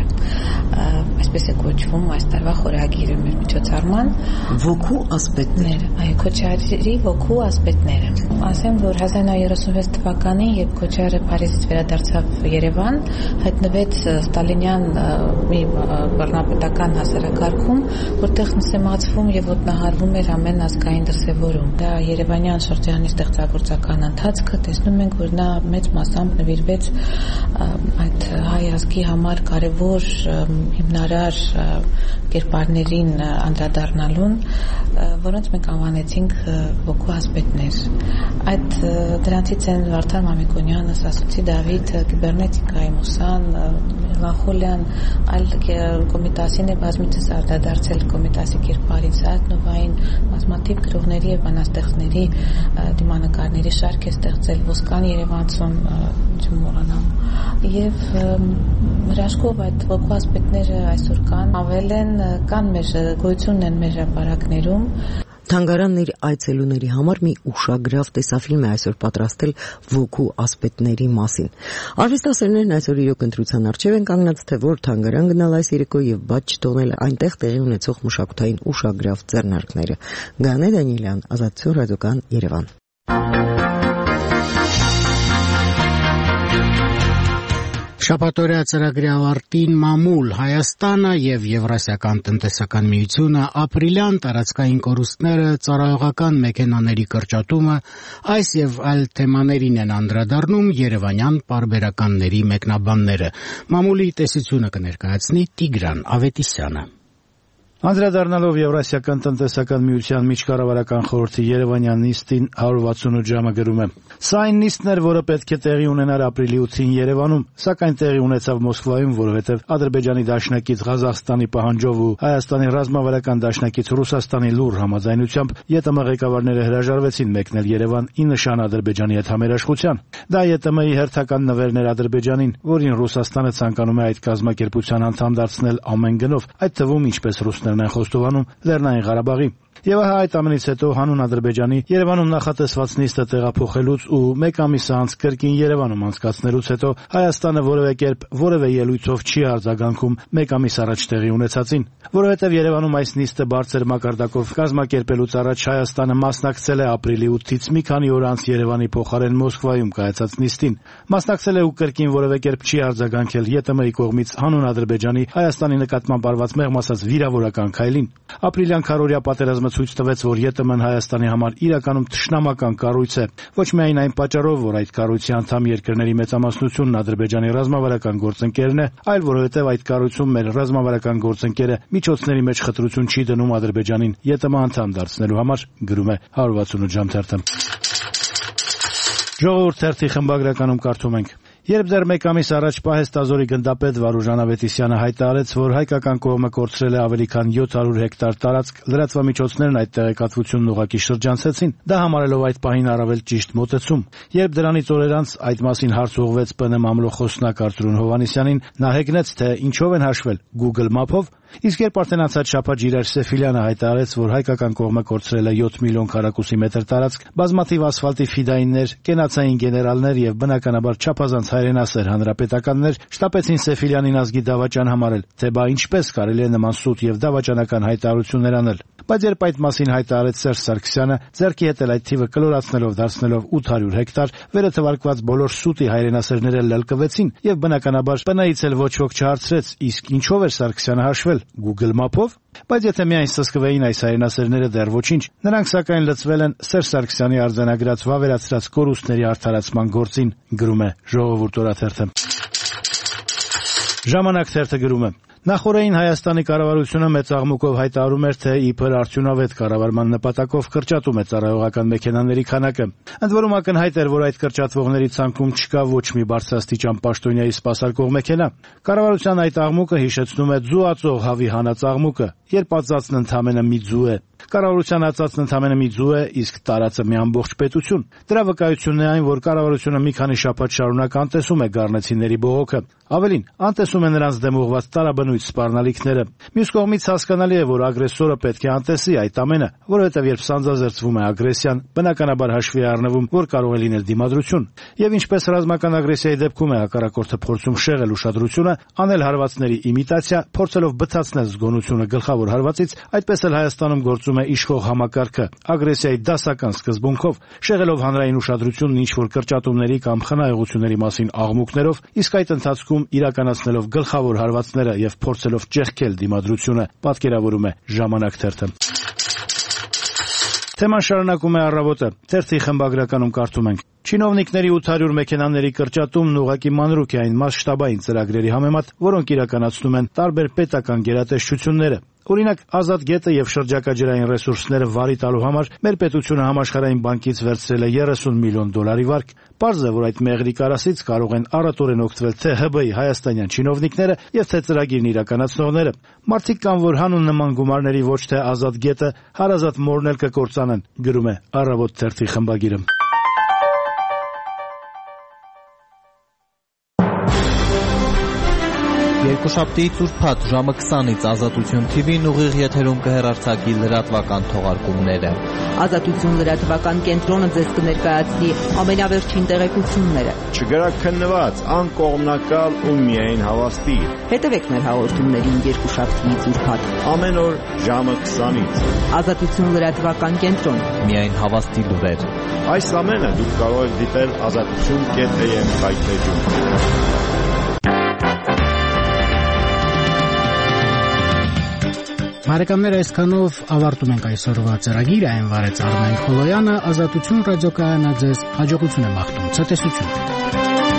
Այսպես է կոչվում այս տարվա խորագիրը մեր միջոցառման ոգու ասպետներ։ Այո, Քոչարի ոգու ասպետները։ Ասեմ, որ հազար նույնսուն երեսունվեց թվականին, երբ Քոչարը Փարիզից վերադարձավ Երևան, հայտնվեց ստալինյան մի բռնապետական հասարակարգում, որտեղ նսեմացվում եւ ոտնահարվում էր ամեն ազգային դրսեւորում։ Դա Երևանյան շրջանի ստեղծագործական ընթացքը տեսնում ենք, որ նա մեծ մասամբ նվիրվեց այդ հայ ազգի համար կարևոր հիմնարար կերպարներին անդրադառնալուն, որոնց մենք անվանեցինք ոգու ասպետներ։ Այդ դրանցից են Վարդան Մամիկոնյանը, Սասունցի Դավիթ, Կիբերնետիկայի Մուսան, Վանխոլյան, այլ Կոմիտասին է բազմիցս անդրադարձել Կոմիտասի կերպարից Զայտնովային, բազմաթիվ գրողների եւ բանաստեղծների դիմանկարների շարք է ստեղծել Ոսկան Երևանցում, չեմ մոռանամ, եւ հրաշքով այդ ոգու ասպետները այսօր կան, ավել են, կան մեր գոյությունն են մեր հրապարակներում։ Թանգարանների այցելուների համար մի ուշագրավ տեսաֆիլմ է այսօր պատրաստել ոգու ասպետների մասին։ Արվեստասերներն այսօր իրոք ընտրության առջև են կանգնած, թե որ թանգարան գնալ այս երեկո եւ բաց չթողնել այնտեղ տեղի ունեցող մշակութային ուշագրավ ձեռնարկները։ Գանե Դանիելյան, Ազատություն ռադիոկան, Երևան։ Շաբաթօրյա ծրագրի ավարտին մամուլ Հայաստանը եւ Եվրասիական տնտեսական միությունը ապրիլյան տարածքային կորուստները, ծառայողական մեքենաների կրճատումը, այս եւ այլ թեմաներին են անդրադառնում երևանյան պարբերականների մեկնաբանները։ Մամուլի տեսությունը կներկայացնի Տիգրան Ավետիսյանը։ Անդրադառնալով Եվրասիական տնտեսական միության միջկառավարական խորհրդի Երևանյան նիստին հարյուր վաթսունութ ժամը գրում է. Սա այն նիստն էր, որը պետք է տեղի ունենար ապրիլի ութին Երևանում, սակայն տեղի ունեցավ Մոսկվայում, որովհետև Ադրբեջանի դաշնակից Ղազախստանի պահանջով ու Հայաստանի ռազմավարական դաշնակից Ռուսաստանի լուռ համաձայնությամբ ԵՏՄ ղեկավարները հրաժարվեցին մեկնել Երևան ի նշան Ադրբեջանի հետ համերաշխության։ Դա ԵՏՄ-ի հերթական նվերն էր Ադրբեջանին, որին Ռուսաստանը ցանկանում է այդ կազմակերպության անդամ դարձնել ամեն գնով, այդ թվում ինչպես ռուսներն են խոստովանում Լեռնային Ղարաբաղի։ Եվ ահա այդ ամենից հետո հանուն Ադրբեջանի Երևանում նախատեսված նիստը տեղափոխելուց ու մեկ ամիս անց կրկին Երևանում անցկացնելուց հետո Հայաստանը որևէ կերպ որևէ ելույթով չի արձագանքում մեկ ամիս առաջ տեղի ունեցածին, որովհետև Երևանում այս նիստը բարձր մակարդակով կազմակերպելուց առաջ Հայաստանը մասնակցել է ապրիլի ութից մի քանի օր անց Երևանի փոխարեն Մոսկվայում կայացած նիստին, մասնակցել է ու կրկին որևէ կերպ չի արձագանքել ԵՏՄ-ի կողմից հանուն Ադրբեջանի Հայաստանի նկատմամբ արված մեղմ ասած վիրավորական քայլին։ Ապրիլյան քարոզիա պատերազմը ցույց տվեց, որ ԵՏՄ-ն Հայաստանի համար իրականում թշնամական կառույց է, ոչ միայն այն պատճառով, որ այդ կառույցի անդամ երկրների մեծամասնությունն Ադրբեջանի ռազմավարական գործընկերն է, այլ որովհետև այդ կառույցում մեր ռազմավարական գործընկերը միջոցների մեջ խտրություն չի դնում Ադրբեջանին ԵՏՄ անդամ դարձնելու համար, գրում է հարյուր վաթսունութ ժամ թերթը։ Ժողովուրդ թերթի խմբագրականում կարդում ենք. Երբ դեռ մեկ ամիս առաջ Պահեստազորի գնդապետ Վարուժան Ավետիսյանը հայտարարեց, որ հայկական կողմը կորցրել է ավելի քան յոթ հարյուր հեկտար տարածք, լրատվամիջոցներն այդ տեղեկատվությունն ուղղակի շրջանցեցին, դա համարելով այդ պահին առավել ճիշտ մոտեցում։ Երբ դրանից օրեր անց այդ մասին հարց ուղղվեց ՊՆ մամլո խոսնակ Արթուր Հովհաննիսյանին, նա հեգնեց, թե ինչով են հաշվել Google Map-ով, իսկ երբ արդեն անցած շաբաթ Ժիրայր Սեֆիլյանը հայտարարեց, որ հայկական կողմը կորցրել է յոթ միլիոն քառակուսի մետր տարածք, բազմաթիվ ասֆալտի ֆիդայիններ, կենացային գեներալներ եւ բնականաբար չափազանց հայրենասեր հանրապետականներ շտապեցին Սեֆիլյանին ազգի դավաճան համարել, թե բա ինչպես կարելի է նման սուտ եւ դավաճանական հայտարարություններ անել։ Բայց երբ այդ մասին հայտարարեց Սերժ Սարգսյանը, ձեռքի հետ էլ այդ թիվը կլորացնելով դարձնելով ութ հարյուր հեկտար, վերը թվարկված բոլոր սուտի հայրենասերները լլկվեցին եւ բնականաբար ՊՆ-ից էլ ոչ ոք չհարցրեց, իսկ ինչով էր Սարգսյանը հաշվել Google Map-ով։ Բայց եթե միայն սսկվեին այս հայրենասերները դեռ ոչինչ, նրանք սակայն լծվել են Սերժ Սարգսյանի արձանագրած վավերացրած կորուստների արդարացման գործին, գրում է Ժողովուրդ օրաթերթը։ Ժամանակ թերթը գրում է. Նախորդին Հայաստանի կառավարությունը մեծ աղմուկով հայտարարում էր, թե իբր արդյունավետ կառավարման նպատակով կրճատում է ծառայողական մեքենաների քանակը։ Ընդ որում ակնհայտ էր, որ այդ կրճատվողների ցանկում չկա ոչ մի բարձրաստիճան պաշտոնյայի սպասարկող մեքենա։ Կառավարության այդ աղմուկը հիշեցնում է ձուածող հավի հանած աղմուկը, երբ ածածն ընդամենը մի ձու է։ Կառավարության ածածն ընդամենը մի ձու է, իսկ տարածը մի ամբողջ պետություն։ Դրա վկայությունն է այն, որ կառավարությունը մի քանի շաբաթ շարունակ անտեսում է գառնեցիների բողոքը։ Ավելին, անտեսում է նրանց դեմ ուղղված տարաբնույթ սպառնալիքները։ Մյուս կողմից հասկանալի է, որ ագրեսորը պետք է անտեսի այդ ամենը, որովհետև երբ սանձազերծվում է ագրեսիան, բնականաբար հաշվի է առնվում, որ կարող է լինել դիմադրություն։ Եվ ինչպես ռազմական ագրեսիայի դեպքում է հակառակորդը փորձում շեղել ուշադրությունը, անել հարվածների իմիտացիա, փորձելով բթացնել զգոնությունը գլխավոր հարվածից, այդպես էլ Հայաստանում գործում է իշխող համակարգը ագրեսիայի դասական սկզբունքով, շեղելով հանրային ուշադրությունն ինչ-որ կրճատումների կամ խնայողությունների մասին աղմուկներով, իսկ այդ ընթացքում իրականացնելով գլխավոր հարվածները եւ փորձելով ճեղքել դիմադրությունը, պատկերավորում է Ժամանակ թերթը։ Թեման շարունակում է Առավոտը։ Թերթի խմբագրականում կարդում ենք. Չինովնիկների ութ հարյուր մեքենաների կրճատումն ուղղակի մանրուք է այն մասշտաբային ծրագրերի համեմատ, որոնք իրականացնում են տարբեր պետական գերատեսչությունները։ Օրինակ, Ազատ գետը եւ շրջակա ջրային ռեսուրսները վարի տալու համար մեր պետությունը Համաշխարհային բանկից վերցրել է երեսուն միլիոն դոլարի վարկ։ Պարզ է, որ այդ մեղրի կարասից կարող են առատորեն օգտվել թե Հ B-ի հայաստանյան չինովնիկները եւ թե ծրագիրն իրականացնողները։ Մարդիկ կան, որ հանուն նման գումարների ոչ թե Ազատ գետը, հարազատ մորն էլ կկործանեն, գրում է Առավոտ թերթի խմբագիրը։ Երկուշաբթի ծուրփաթ ժամը քսանից Ազատություն Թի Վին ուղիղ եթերում կհեռարձակի լրատվական թողարկումները։ Ազատություն լրատվական կենտրոնը ձեզ կներկայացնի ամենավերջին տեղեկությունները։ Չգրաքննված, անկողմնակալ ու միայն հավաստի։ Հետևեք մեր հաղորդումներին երկուշաբթի ծուրփաթ ամեն օր ժամը քսանից։ Ազատություն լրատվական կենտրոն։ Միայն հավաստի լուրեր։ Այս ամենը դուք կարող եք դիտել ազատություն կետ A M սայթերում։ Բարեկամներ, այսքանով ավարտում ենք այսօրվա ծրագիրը, այն վարեց Արմեն Խոլոյանը, Ազատություն ռադիոկայանը ձեզ հաջողություն է մաղթում, ցտեսություն։